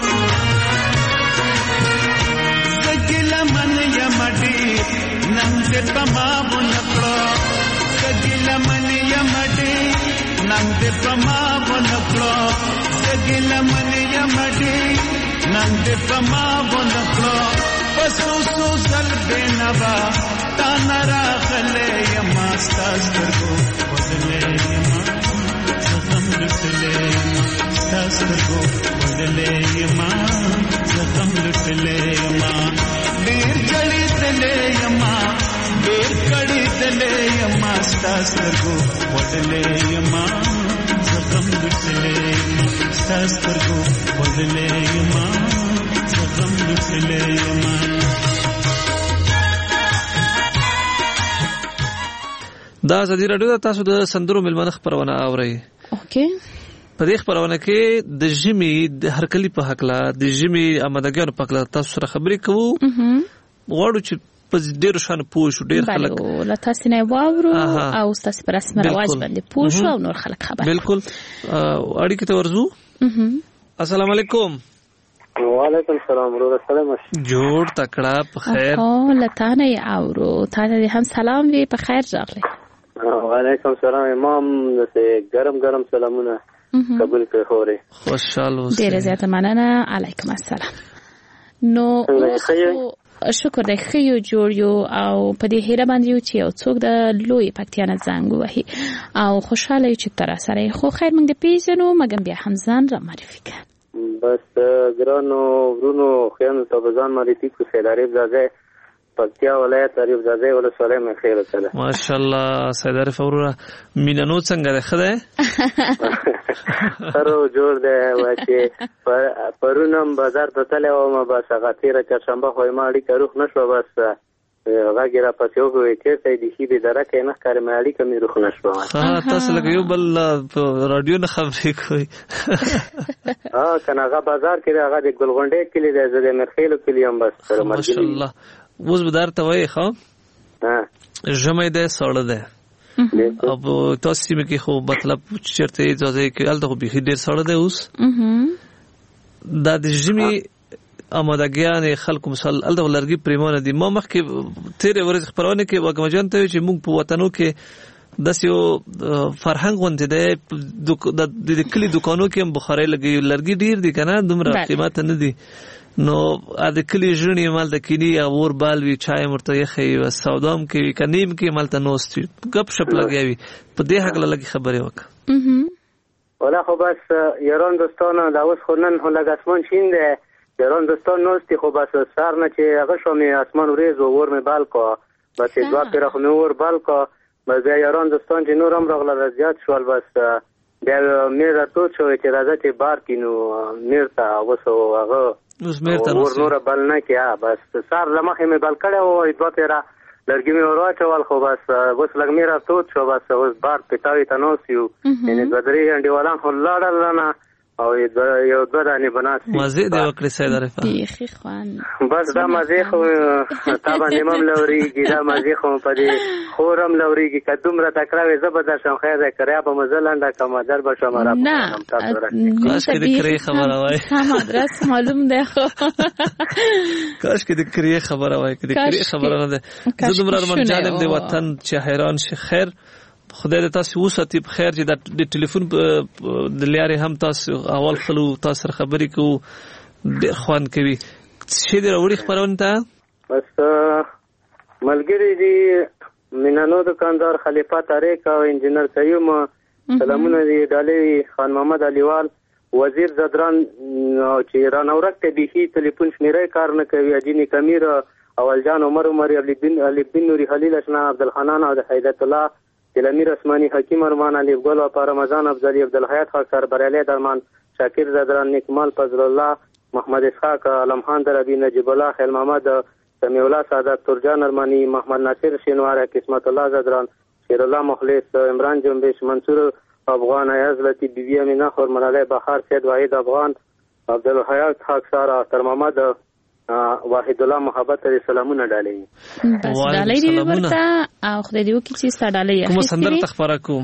سګل من یمډي نن دې پما بنکړو سګل من یمډي نن دې پما بنکړو سګل من یمډي نن دې پما بنکړو پسو سو زل بنوا تا نرا خلې یما ستاسو بدلې یما زخم لټلې ستاسو وډلې یما زخم لټلې یما ډېر کړې دلې یما ډېر کړې دلې یما ستاسو وډلې یما زخم لټلې یما ستاسو وډلې یما زخم لټلې یما دا زدي رادیو تاسو د سندرو ملمنه خبرونه اورئ. اوکې په دې خبرونه کې د جمی د هرکلی په حق لا د جمی امدګانو په حق لا تاسو سره خبرې کوو. غواړو چې په ډېر شان پوه شو ډېر خلک لا تاسو نه واورو او تاسو پر رسمي رواج باندې پوه شو او نور خلک خبر. بالکل اړیکې ته ورزو. السلام علیکم. وعلیکم السلام ورو سلام. جوړ تکړه په خیر. او لتانه یې اورو تاسو هم سلام وی په خیر راغلی. وعلیکم السلام امام دې ګرم ګرم سلامونه قبول کړئ خوري. خوشاله اوسئ. ډیره زیاته مننه. علیکم السلام. نو شکر دی خیو جوړ یو او په دې هیره باندې یو چې یو څوک د لوی پکتیا نه زنګ وهي او خوشاله چې تر سره خو خیر موږ د پیژنو مګم بیا هم ځان را معرفي کړه. بس ګرانو ورونو خیانو تابزان معرفي کو سیدارې زاده پکتیا ولایت عریف زاده ولسوالۍ مې خیر وکړه. ماشاءالله سیدارې فورا مینانو څنګه ده خدای سره جوړ دی واچې پرونم بازار ته تللی وم بس هغه تېره چهارشنبه خو ما اړیکه روښ نه شوه بس غږ یې راپسې وکړې چېرته یې بیخي بېدرکه یې نه ښکاري ما اړیکه مې روښ نه شوه. تاسو لکه یو بل په راډیو نه خبرې کوئ که نه هغه بازار کې دی هغه د ګلغونډۍ کلي دی زه د میرخیلو کلي یم بس سره ماشاءالله. اوس به درته وایي ښه ژمی دی ساړه دی او تاسو سیمه کې خو مطلب چېرته یې ځای کې هلته خو بیخي ډېر ساړه دی اوس دا د ژمي آمادګیانې خلکو مثال هلته خو لرګي پرېمانه دي. ما مخکې تېرې ورځې خپرونه کې واګمه جان ته وایي چې موږ په وطنو کې داسې یو فرهنګ غوندې دی د کلي دوکانو کې هم بخارۍ لګوي لرګي ډېر دي که نه دومره قیمته نه دي نو د کلي ژڼې مالته کیني او اور بال وي چای هم ورته یخی وي سودا هم کوي که نیم کې مالته ناست وي ګپ شپ لګیا وي په دې هکله لږې خبرې وکړه. والا خو بس یاران دوستانو دا اوس خو نن خو لږ اسمان شین دی یاران دوستان ناست دي خو بس سهار نه چې هغه شو مې اسمان وریځ و اور مې بال کړه بس دوه پېره خو مې اور بال کړه بس بیا یاران دوستان چې نور هم راغله زیات شول بس بیا مې راتود شوی چې راځه چې بار کینو میر ته اوس هغه اور نور بل نه کیا بس سار لمخې مې بل کړه او دوه پیرا لرګي مې ور واچول خو بس اوس لګ مې راتود شو بس اوس بار پټاوي تنوس یو یعنی بدري انډیوالان خو لاړل نه او یو دوه دانې بناس مزه دی وکړې سید عارف بیخي خوان بس دا مزه خو تا باندې مم لوريږي دا مزه خو په دې خورم لوريږي کدوم را تکراوي زبردست شم خیر ده کریا په مزلنده کوم در بشم را نه کاش کې د کری خبره وای هم ادرس معلوم ده خو کاش کې د کری خبره وای کې د کری خبره نه ده زه دومره ارمان جانم د وطن چې حیران شي خیر خدای دې تاسو وساتي په خیر چې د ټلیفون د لارې هم تاسو اول خلو تاسو سره خبرې کوو ډېر خوند کوي چې دې راوړي خپرونه ته بس ملګری دي مینانو دکاندار خلیفه طارق او انجینر قیوم سلامونه دي ډالۍ خان محمد علیوال وزیر زدران چې رانورک ته بیخي ټلیفون شمیرې کار نه کوي اجینی کمیر اول جان عمر عمر علی بن علی بن نوری خلیل اشنا عبدالحنان او هیدت الله دلمیر اسمانی حکیم ارمان علی ګل او رمضان افضلی عبدالحیات خاکسار بریالی درمان شاکر زدران نیکمال فضل الله محمد اسحاق علم خان دربی نجیب الله خیل محمد سمیع الله سعادت ترجان ارمانی محمد ناصر شینوار قسمت الله زدران شیر الله مخلص عمران جنبش منصور افغان ایاز لطی بی بی امینا خور ملاله بخار سید واحد افغان عبدالحیات خاکسار تر محمد واحد الله محبت علی سلامونه ډالۍ بس ډالۍ دی ورته او خدای دې وکړي چې ستاسو ډالۍ کوم سندره تخبره کوم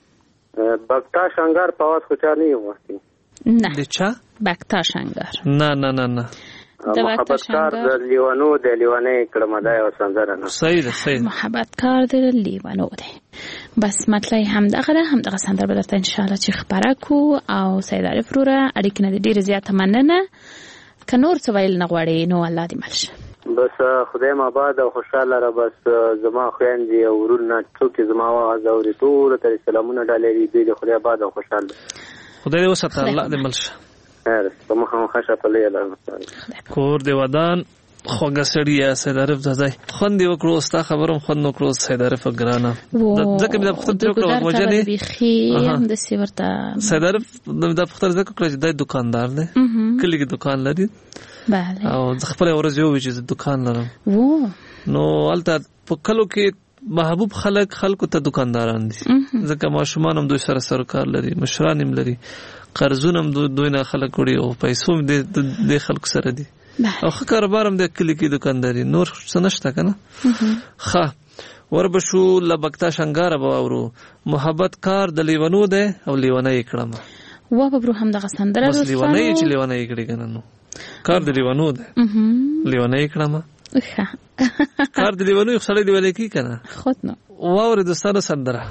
بکتا شنګار پاواز خو چا نه یو وختي نه د چا بکتا شنګار نه نه نه نه محبت کار د لیوانو د لیوانې کړم دا یو سندره نه صحیح ده صحیح محبت کار د لیوانو ده بس مطلب هم دغه هم دغه سندره به درته ان شاء الله چې خبره کو او سید عارف وروره اړیکې نه ډیره زیاته مننه که نور څه ویل نه غواړي نو الله دې مل شه بس خدای ما باد او خوشاله را بس زما خويندې او ورونه ټول زما आवाज اوري ټول ته سلامونه ډالري دې خدای باد او خوشاله خدای دې وساته الله دې مل شه خیر په مخه خشه په لیلا کور دې ودان خوګه سړی یا سید عارف زای خوند دی وکړو ستا خبرم خوند نو کړو سید عارف ګرانه ځکه مې د پختن تر کړو مجنې بيخي هم د سیورتا سید عارف د پختن ځکه کړی د دکاندار دی کلی کې دکان لري bale او خپل ورځ یو چې دکان لرم وو نو البته په کلو کې محبوب خلک خلکو ته دکانداران دي ځکه ماشومان هم دوی سره سرکار لري مشران هم لري قرضونه هم دوی نه خلک وړي او پیسو هم د خلکو سره دي او خو کاروبار هم د کلی کې دکانداري نور څه نشته کنه ښه وربشو لبکتا شنګار به اورو محبت کار د لیونو ده او لیونه یې کړم و به برو هم دغه سندره بس لیونه یې چې لیونه یې کړی کنه نو کار د لیونو ده لیونه یې کړم ښه کار د لیونو یې سړی دی ولې کی کنه خود نو واور د سره سندره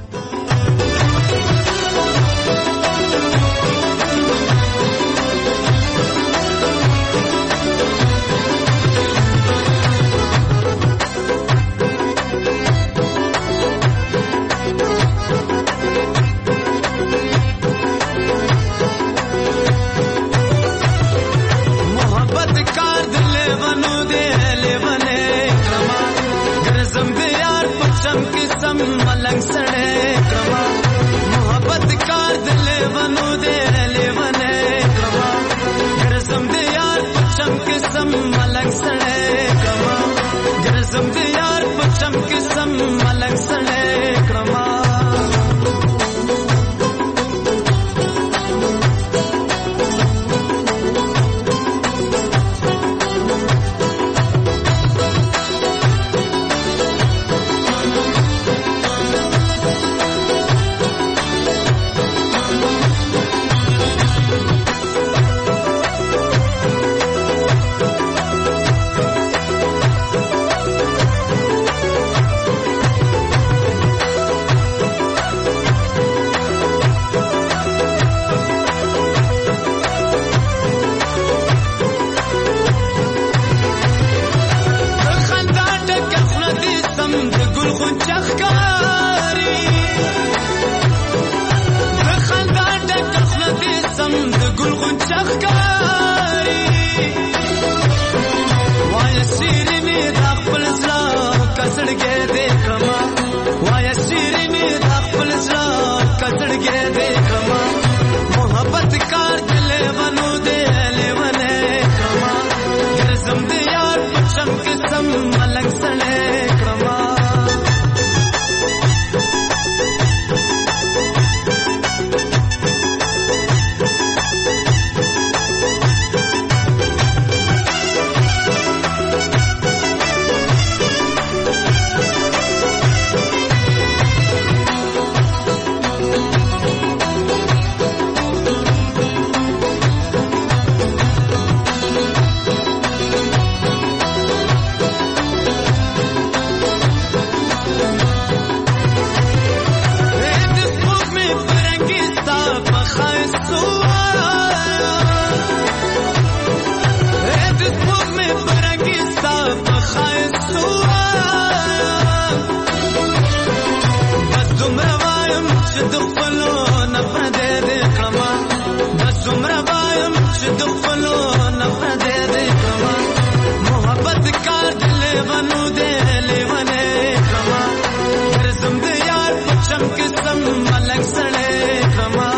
دومره وایم چې د خپلو نه پردی دې کړمه بس دومره وایم چې د خپلو نه پردی دې کړمه محبت کار د لیونو دی لیونی کړمه ګرځم د یار په چم کې سم ملک سړی کړمه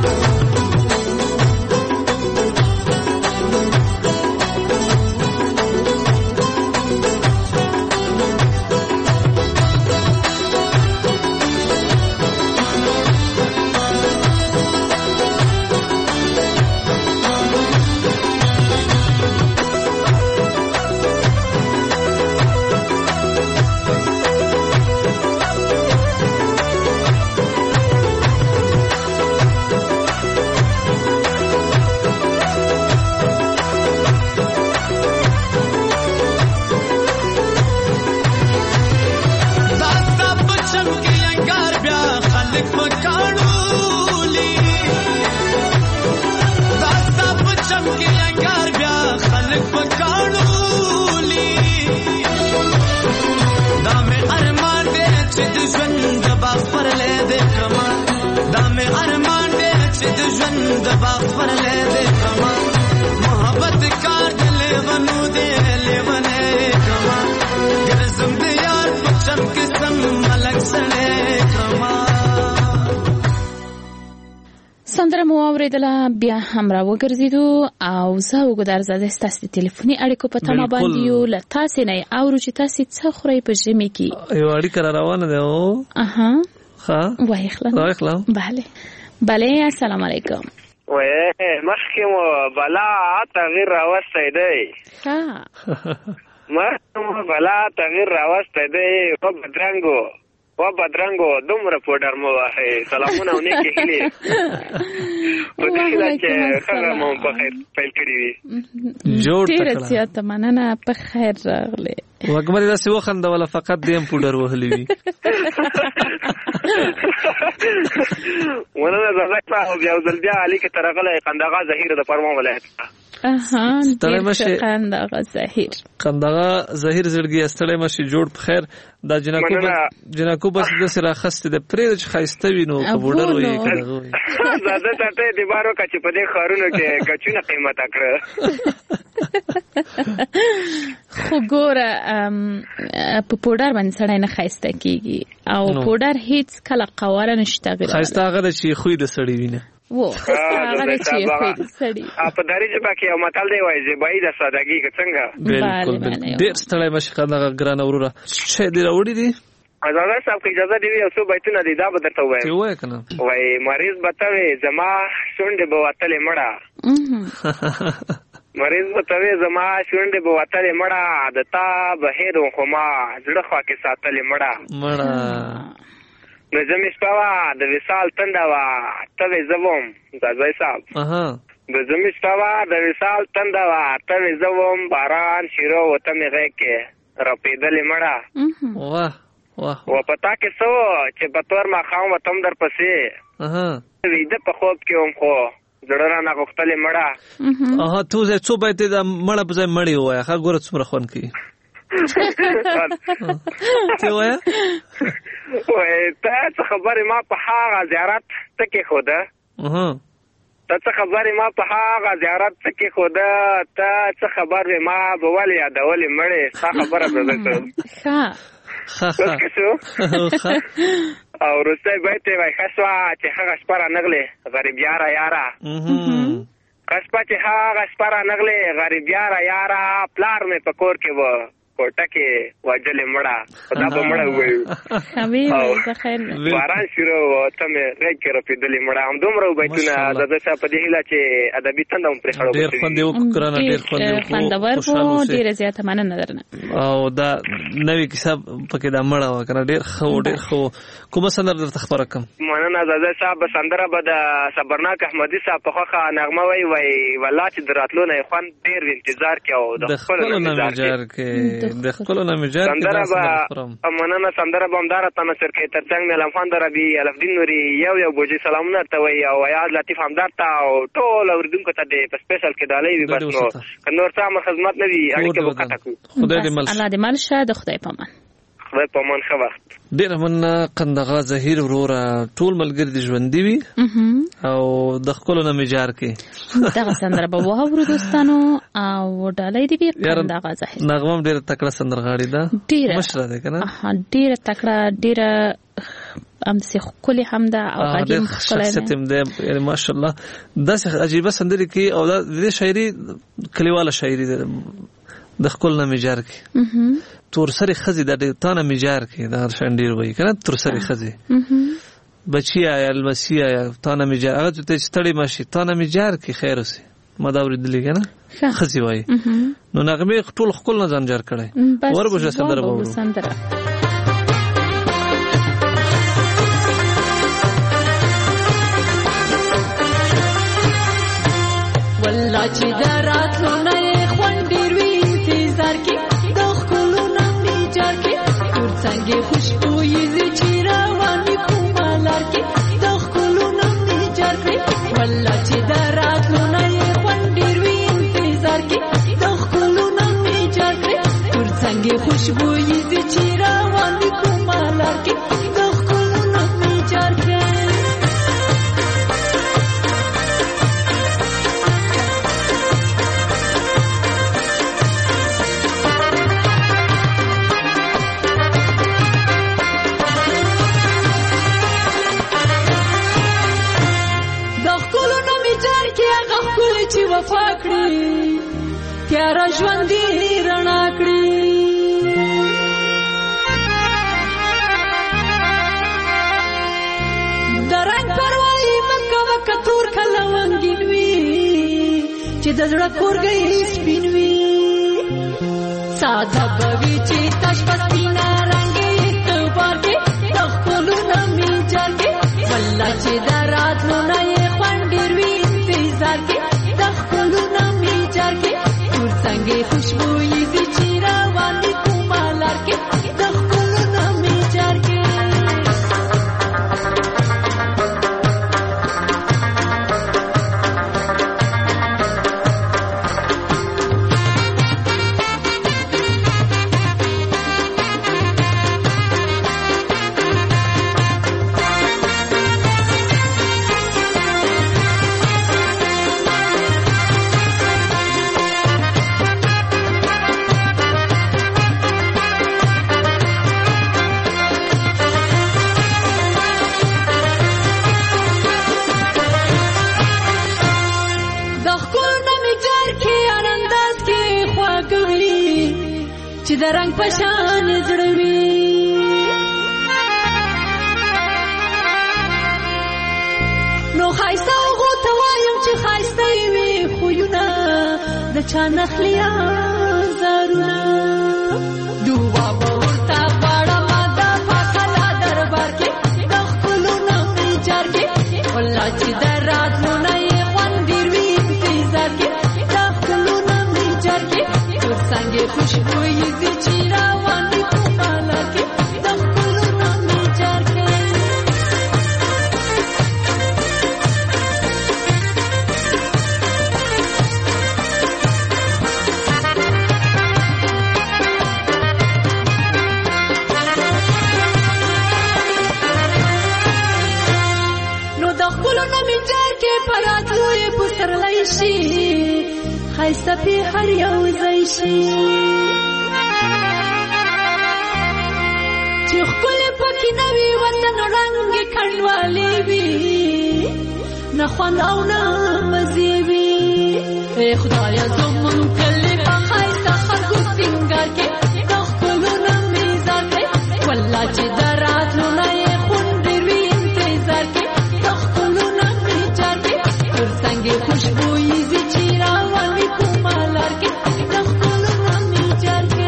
سندره مو اوریدله بیا هم را وګرځیدو او زه وګدارزاده ستاسو ټلیفوني اړیکو په تمه باندې یو ل تاسو نه اورو چې تاسو څه خوري په ژمي کې یو اړیکه روانه ده او اها ها وای خلا وای خلا bale bale السلام علیکم وای مخکې مو بلا تغییر راوستي دی ها مخکې مو بلا تغییر راوستي دی په بدرنګو و بدرنګو دومره پودر مو وای سلامونه ونی کې هلي په دې کې چې خبره مو په خیر پیل کړی وي جوړ ډیر زیات مننه په خیر راغله وګمري دا سی وخنده ولا فقط دیم پودر وهلی وي ونه زړه او بیا ځل بیا علي کې ترغله قندغه ظهیر د پرمو ولایت اها ډیر قندغه ظهیر قندغه ظهیر زړګي استړی مشي جوړ په خیر دا جنکو جنکو بس د سره خسته د پرې چې خايسته وینو کبوډر وي کړه زاده ته د بارو کچ په دې خارونو کې کچونه قیمت کړه خو ګوره په پودر باندې سړی نه خايسته کیږي او پودر هیڅ کله قواره نشته غیر خايسته هغه د چې خوې د سړی وینه وو هغه د چې خوې د سړی په دریجه باندې یو متل دی وایي زبای د سادهګي څنګه بالکل ډېر ستړی مشقه دغه ګران اوره چې دی راوړي دي ازاده صاحب کی اجازه دی یو څو بیتونه دی دا به درته وایم چې وای کنه وای مریض بتوي زما شونډه به وتلې مړه مریض بتوي زما شونډه به وتلې مړه عادتا بهیرو خو ما زړه خوا کې ساتلې مړه مړه نظم شپوا د وصال تنده وا ته زوم ځای صاحب اها د زمي شپوا د وصال تنده وا ته زوم باران شیرو وته مې کې رپیدلې مړه واه واه و پتا کې سو چې بتور ما خام وتم در پسې اها وېده په خوب کې هم خو زړه نه غختلې مړه اها تو زه څو به ته د مړه په ځای مړی وای هغه ګور څومره خون کی څه وای وای ته خبرې ما په هغه زیارت ته کې خوده اها ته خبرې ما په هغه زیارت ته کې خوده ته څه خبرې ما به ولې یادولې مړې څه خبره به ده ښه او روسي بیت وای خاصه چې هغه سپاره نغله غریب یارا یارا خاصه چې هغه سپاره نغله غریب یارا یارا پلار مې پکور کې و کوټه کې وجلې مړه خدا به مړه وای حبيبي زه خیر باران شروع وته مې رېک رپیدلې مړه هم دومره بیتونه د دې په دې هله چې ادبي تندم پر خړو ډېر خوند یو کرانه ډېر خوند یو خوندور وو ډېر زیاته مننه درنه او دا نوې کیسه پکې دا مړه وکړه ډېر خو ډېر خو کومه سندره درته خبره کوم مننه زده صاحب سندره به د صبرناک احمدي صاحب په خوخه نغمه وای وای والله چې دراتلو نه خوان ډېر انتظار کې او د خپل انتظار کې د خپل نمجار کې دا سندره مننه سندره بمدار تنصر کې ترڅنګ ملام خان دربي الفدین نوري یو یو بوجي سلامونه ته وای او یاد لطیف همدار ته او ټول اوریدونکو ته د سپیشل کې دالې وي بس نو نور څه خدمت نه وي اړیکه وکړه خدای دې مل الله دې مل شه د خدای پامان خدای په امان ښه وخت. ډېره مننه قندغا ظهیر وروره، ټول ملګري دې ژوندي وي او د ښکلو نه مې جار کړي. دغه سندره به واورو دوستانو او ډالۍ دې وي قندغا ظهیر. نغمه ډېره تکړه سندرغاړې ده، مشره ده که نه؟ ډېره تکړه، ډېره همداسې ښکلې هم ده او غږ یې ښکلی دی، شخصیت هم دی، یعنې ماشاءالله داسې عجیبه سندرې کوي او د دې شاعري کلیواله شاعري ده. د ښکل نه مې جار کړي، تورسرې ښځې دا تا نه مې جار کړي، دا شان ډېر وایي که نه، تورسرې ښځې بچیه یا لمسیه یا تا نه مې جار، هغه ته چې ستړې مه شي تا نه مې جار کړي خیر اوسې. ما دا اورېدلې که نه، ښځې وایي. نو نغمې ټول ښکل نه ځان جار کړی. وربوشه سندره به وورو. والله چې د راتلو نه یې خوند ډېر وي انتظار کې، د ښکلو نه مې جار کې تور څنګې خوشبویي زه چې روان وي کومه لار کې، د ښکلو نه مې جار کړې. والله چې د راتلو نه یې خوند ډېر وي انتظار کې، د ښکلو نه مې جار کړې تور څنګې خوشبویي زه چې روان وي کومه لار کې، د ښکلو نه مې جار کړې. چې وفا کړي تیاره ژوند دې رڼا کړي، د رنګ پروا یې مه کوه که تور که لونګین وي، چې د زړه کورګۍ سپین وي، ساده به وي چې تش په سپینه رنګ اعتبار کې، د ښکلو نه مې جار کې. والله چې د راتلو نه یې خوند ډېر وي انتظار کې، څنګه خوشبویي زی چې روان دي کومه لار کې، د ښکلو نه مې جار کې. چې د رنګ په شان زړه وي، نو ښایسته هغو ته وایم چې ښایسته یې وي خویونه، د چا نخلي ازارونه، دعا به ورته غواړم د پاک الله دربار کې، د ښکلو نه مې جار کې. والله چې د راتلو نه یې خوند ډېر وي انتظار کې، د ښکلو نه مې جار کې تور څنګې خوشبویي زی چې روان وي کومه لار کې، د ښکلو نه مې جار کې. نو د ښکلو نه مې جار کې په راتلو یې پسرلی شي، ښایسته پې هر یو ځای شي، چې ښکلې پکې نه وي وطن رنګې کنډوالې وي، نه خوند او نه مزې وي. ای خدایه زمونږ کلي په ښایسته خلکو سینګار کې، د ښکلو نه مې ځار کړې. والله چې د راتلو نه یې خوند ډېر وي انتظار کې، د ښکلو نه مې جار کړې تور څنګې خوشبویي زی چې روان وي کومه لار کې، د ښکلو نه مې جار کړې.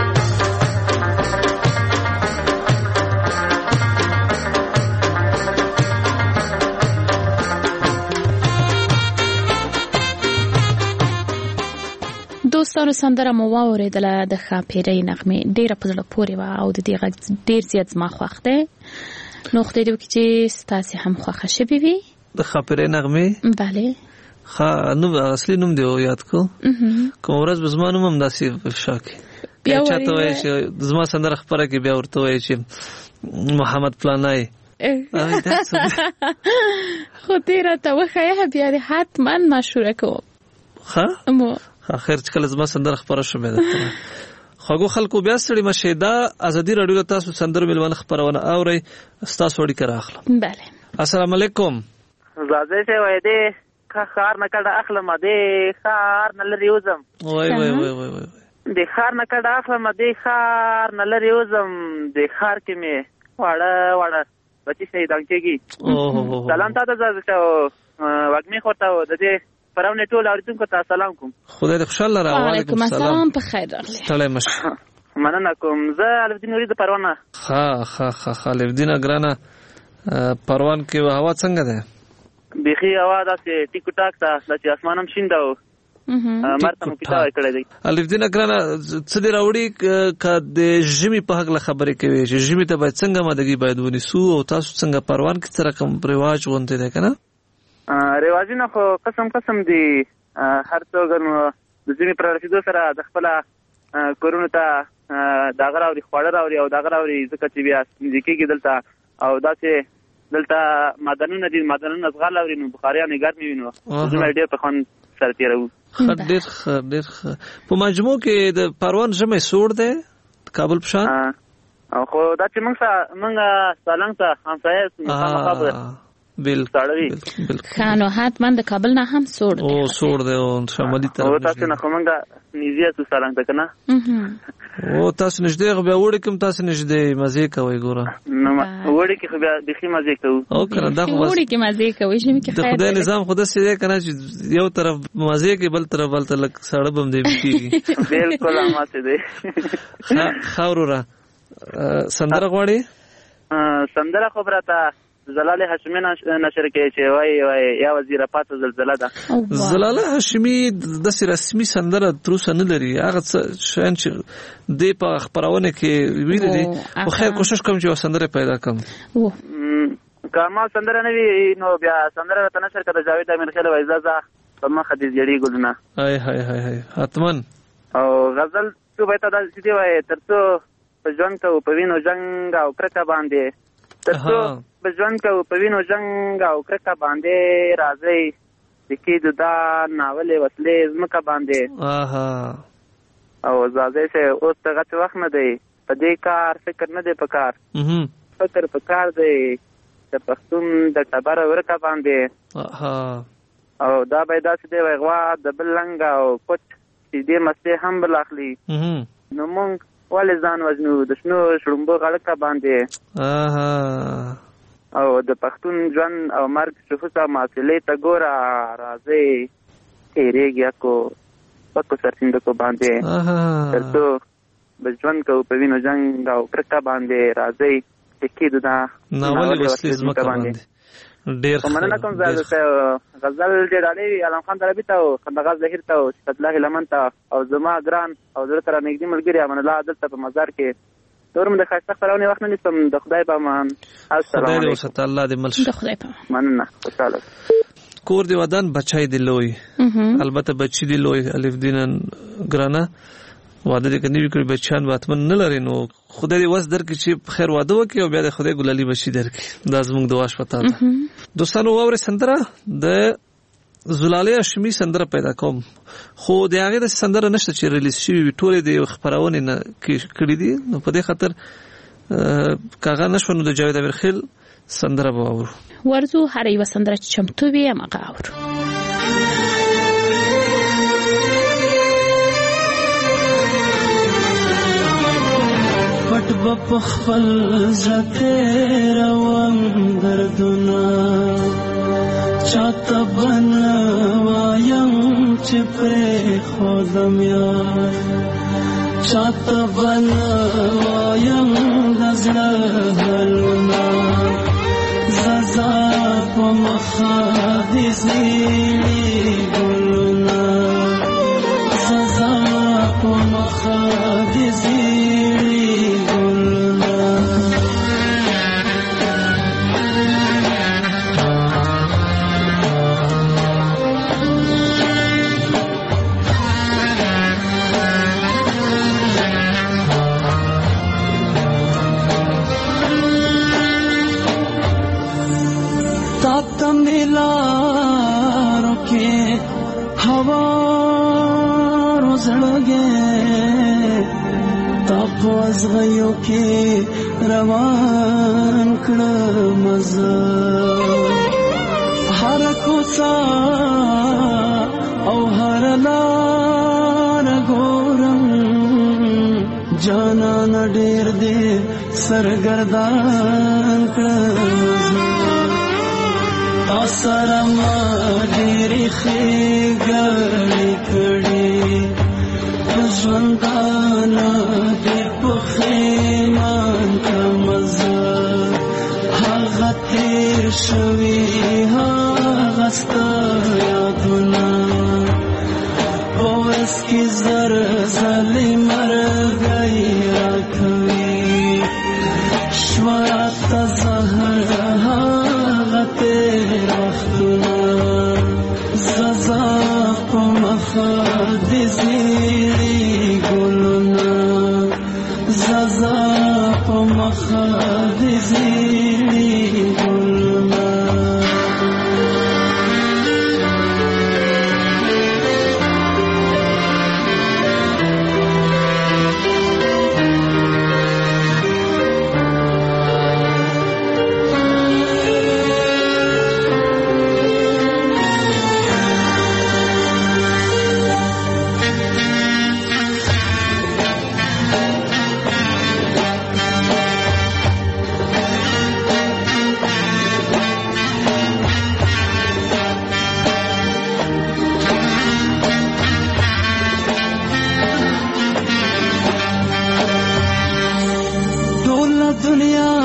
دوستانو سندره مو واورېدله د ښاپیرۍ نغمې، ډېره په زړه پورې وه او د دې غږ ډېر زیات زما خوښ دی. نو خدای دې وکړي چې ستاسې هم خوښه شوې وي. د ښاپیرۍ نغمې بله ښه نوم اصلي نوم دې یاد کړو، کومه ورځ به زما نوم هم داسې افشا کړي. بیا چاته وای چې زما سندره خبره کې بیا ورته وای چې محمد پلانای خو تیرا ته وخایه بیا دې حتما مشوره کوم ها مو اخر چې کله زما سندره خبره شو مې ده خو خلکو بیا ستړي مشه دا ازادي رادیو تاسو سندره ملونه خبرونه اوري تاسو وړي کړه اخلم bale السلام علیکم زازه شه وای دې خار نه کړه اخلم دې خار نه لري وزم وای وای وای وای د خار نه کډه اخلم د خار نه لري وزم د خار کې می واړه واړه بچی شي دانګيږي سلام تاسو زازه شه وګمي خوته د دې پرونه ټول اوریدونکو ته سلام کوم خدای دې خوشاله را وعلیکم السلام په خیر راغلی سلام مشه مننه کوم زه الفدین ورید پروانه ها ها ها الفدین ګرانه پروان کې هوا څنګه ده بيخي هوا داسې ټیک ټاک ته چې اسمانم شینده و مرته مو کیټاوي کړی دی الفدین ګرانه څه دی راوړي ک د ژمي په حق له خبرې کوي چې ژمي ته باید څنګه مادګي باید ونیسو او تاسو څنګه پروان کې څه رقم رواج غونډه ده کنه رواجونه خو قسم قسم دي هر څوک د ځینې پر رسیدو سره د خپل کورونو ته دا غراوري خوړه راوري او دا غراوري ځکه چې بیا ځکهږي دلته او داسې دلته معدنونه دي معدنونه زغال لري نو بخاریانې ګرمي وینو زما ډېر په خوند سره تیرو ډېر ډېر په مجموع کې د پروان ژمي سوړ دی کابل په شان خو دا چې موږ موږ سالنګ ته همسایه مخابره بالکل خانو حتما د کابل نه هم سوړ دی او سوړ دی او شمالي طرف او تاسو نه کومه نيزيه تو سالنګ ته کنه او تاسو نشته بیا وړي کوم تاسو نشته مزه کوي ګوره نو وړي کې خو بیا د خې مزه کوي او کنه دا خو وړي کې مزه کوي چې مې خیر د نظام خود سره کنه چې یو طرف مزه کې بل طرف بل تلک سړب هم دی کیږي بالکل ماته دی خاورورا سندره غواړي سندره خبره ته زلال هاشمی نشر کې چې وای وای یا وزیر پاتې زلزلہ ده زلال هاشمی د رسمي سندره تر نه لري هغه شان چې د په خبرونه کې ویل دي خو خیر کوشش کوم چې سندره پیدا کوم کما سندره نه وی نو بیا سندره ته نشر کړه جاوید امیر خیل وای زازا په مخ دې جړی ګلونه هاي هاي هاي هاي حتمن او غزل څه به ته د دې وای ترڅو په ژوند ته په وینو جنگ او کرکه باندې ترڅو په ژوند کې په وینو جنگ او کرکه باندې راځي د کېدو دا ناولې وسلې زمکه باندې اها او زازه چې اوس ته غټ وخت نه دی په دې کار فکر نه دی پکار فکر پکار دی د پښتون د ټبر ورکه باندې اها او دا به داسې دی وغوا د بلنګ او پټ چې دې مسته هم بلاخلي نو مونږ ولې ځان وزنو د شنو شړمبو غړکه باندې اها او د پښتون ژوند او مرګ شفوسه ماسلې ته ګوره راځي تیرېږي کو پکو سرسیند کو باندې ترڅو د ژوند کو په وینو جنگ او کرکه باندې راځي چې دا ناول وسلې زمکه باندې ډېر مننه کوم زه غزل دې ډالې علم خان دربي ته خندغاز ظاهر ته او صدله لمن ته او زما ګران او زړه تر نږدې ملګری امن الله دلته په مزار کې تورم د خاصه خبرونه وخت نه نسم د خدای په امان السلام علیکم خدای الله دې ملش د خدای په مننه خوشاله کور دی ودان بچای دی لوی البته بچی دی لوی الف دین ګرانه واده دې کني وکړي بچان واتمن نه لري نو خدای دې وس درکې چې خیر واده وکړي او بیا د خدای ګلالي بشي درکې دا زموږ دعا شپته ده دوستانو واورې سندره د زلاله هاشمی سندره پیدا کوم خو د هغه د سندره نشته چې ریلیز شي ټولې د خبرونه نه کړې دي نو په دې خاطر کاغه نشو نو د جاوید امیر خیل سندره باور ورزو هر یو سندره چې چمتو وي ما غاور پټ په خپل زته روان دردونه چاته بن وایم چې پر خودم یار چاته بن وایم دزړه هلونه ززا په مخه دې زیړي ګلونه ززا په مخه دې زیړي साथ मिला रोके हवा रोजड़गे तापवाज गयो के रवान कड़ मजा हर कोसा औ हर लार गोरम जाना न डेर दे सरगर्दान कड़ तासरमा डेरी खेगड़ी कड़ी ژوندانا دې په خیمان کا مزه هغه تیر شوي هغه ستا یادونه اوس کې زر زلې مرغۍ راکوي شوراته زهر هغه تیر وختونه ززا په مخه دې زیړي ګلونه ززا په مخه دې زیړي ګلونه दुनिया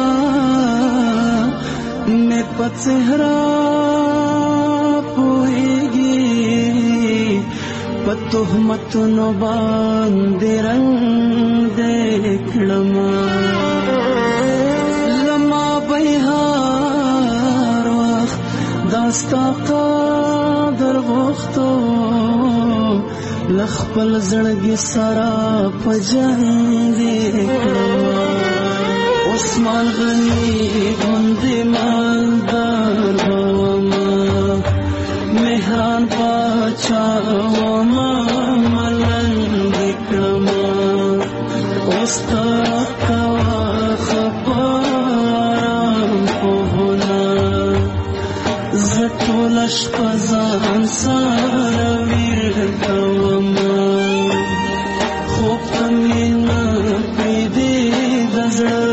में पचहरा पोएगी पतुहमत नो बांधे रंग देखड़मा लमा बहार वक्त दास्ता कादर वक्तो लखपल जड़गी सारा पजंग देखड़मा عثمان غنی بندی مالدار وما مهران پاچا وما ملنگ کرما استاد کوا خبارم پوهنا زټولش پزان سار ویر کوما خوب تمینا پیدی دزړه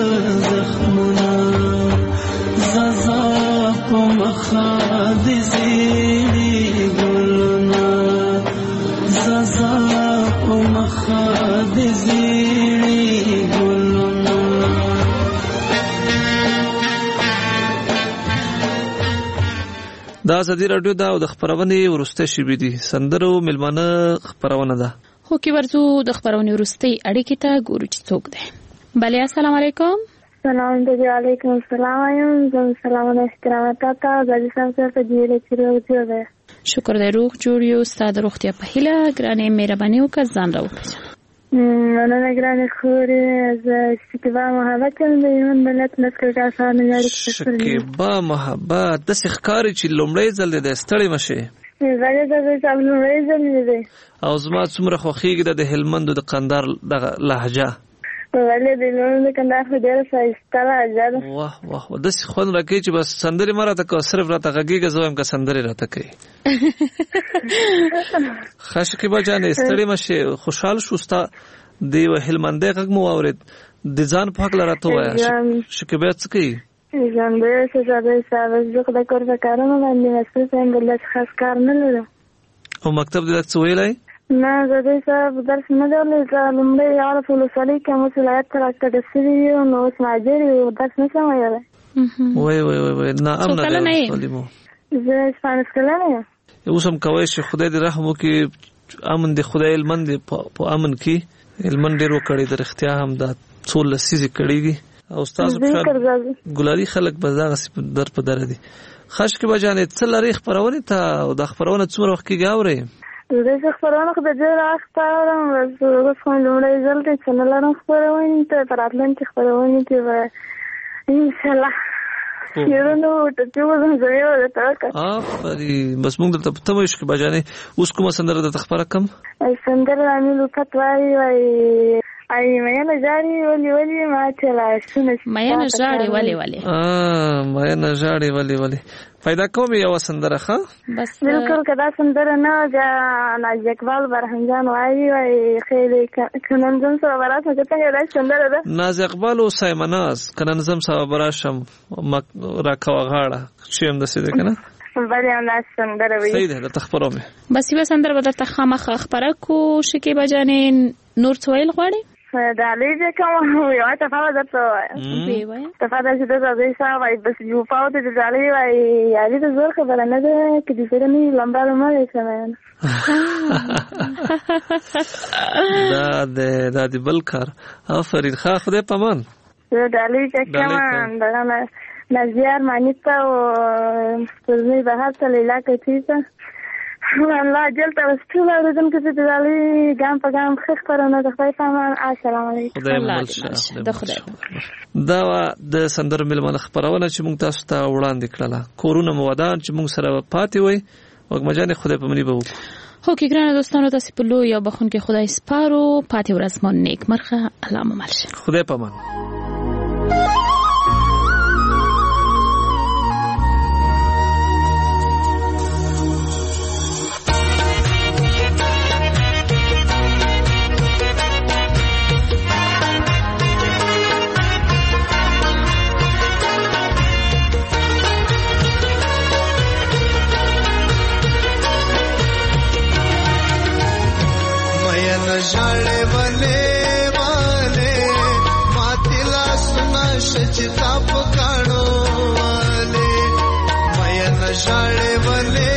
مخاد زیړي ګلونه ززا په مخاد زیړي ګلونه دا ازادي رادیو دا د خبرونې ورسته شوې دي سندرو ملمانه خبرونه ده خو کې ورځو د خبرونې ورسته اړیکې ته ګورو چې څوک ده بله السلام علیکم سلام علیکم السلام علیکم زم سلامونه احترامات تا غازی صاحب ته دیره چیرې وځي شکر دې روغ جوړ یو ستاسو روغتیا په هیله ګرانې مهرباني وکړه ځان راوپېژنه مننه ګرانې خورې زه شکیبا محبت یم د ایمان ملت نسکر کاسان یاري شکیبا محبت د ښکاری چې لومړی ځل د ستړي مشه زه د صاحب لومړی ځل دی او زما څومره خوخیږي د هلمند د قندار د لهجه ولې د نن کندهار په ډېر ښایسته لهجه ده واه واه د څه خون راکې چې بس سندري مراته کو صرف راته غږیږي زویم که سندري راته کوي خاص کې به جانې ستړي مشه خوشحال شوستا دی هلمندې غږ مو اورید د ځان په حق لراته وای شکیبه څه کوي ځان به څه زده صاحب زه خدای کور به کارونه باندې مسئول څنګه له خاص کار نه لرم او مکتب دې څه ویلای نه زه صاحب درس نه درلې لومړی عارف ولسوالۍ کې مو ولایت ته راکړه سوي نو اوس ماجر درس نه سم ویلای وای وای وای نه امن نه ولیمو زه اسپانس کلمه اوس هم کوي چې خدای دې رحم وکړي امن دې خدای علمند په امن کې علمند ډېر وکړي د اختیار هم د څول لسیزي کړيږي او استاد ګلالي خلک بزاغه در په در دي خاص کې بجانې څل لري خبرونه ته او د خبرونه څومره وخت کې گاوري زه خبرونه خو د دې راختارم زه خو لومړی ځل ته چنل لرم خبرونه ته پراتلن کې خبرونه ته ان شاء الله شیرونو ټچو زمزمه ورته وکړه. آفرین. بس موږ درته په تمه شو کې بجانې اوس کومه سندره درته خبره کم؟ سندره امیر الفت وایي وایي ای مینه جاړي ولي ولي ما چلا شنه مینه جاړي ولي ولي اه مینه جاړي ولي ولي پیدا کوم یو سندره ښه بس بالکل کدا سندره نه جا ناز اقبال برهنجان وایي وایي خیلی کننزم سو براسه څنګه دا سندره ده ناز اقبال او سایمناز کننزم سو براشم راکو غاړه چې هم د سیده کنه بله هم دا سندره وي صحیح ده د تخبرو مې بس یو سندره به درته خامخ خبره کو شکیبا جانې نور څه ویل غواړي دا لږه کوم یو تفاوت درته وایم تفاوت چې د زوی سره وای بس یو پاوت د ځالې وای یاري د زور خبره نه ده چې د فرني لمبا ما یې دا د دا د بلکار افرین خا خدای پامان دا لږه کوم دا نزیار مانیتا او پرمې بهر ته لیلا کتیسه والله جلته واستوله ورځم کې چې دالي ګام په ګام خبرونه د خپل پامان. السلام علیکم. خدای مل د خدای دا د سندر ملمنه خبرونه چې موږ تاسو ته وړاندې کړله کورونه مودان چې موږ سره پاتې وي وګمجانې خدای په منی به هو کې ګرانه دوستانو تاسو په لو یا بخون کې خدای سپارو پاتې ورځ مون نیک مرخه الله مو ملشه خدای پامان. ژړې ولې والے ماتلا سنا شچتا پکاړو والے مې نه ژړې ولې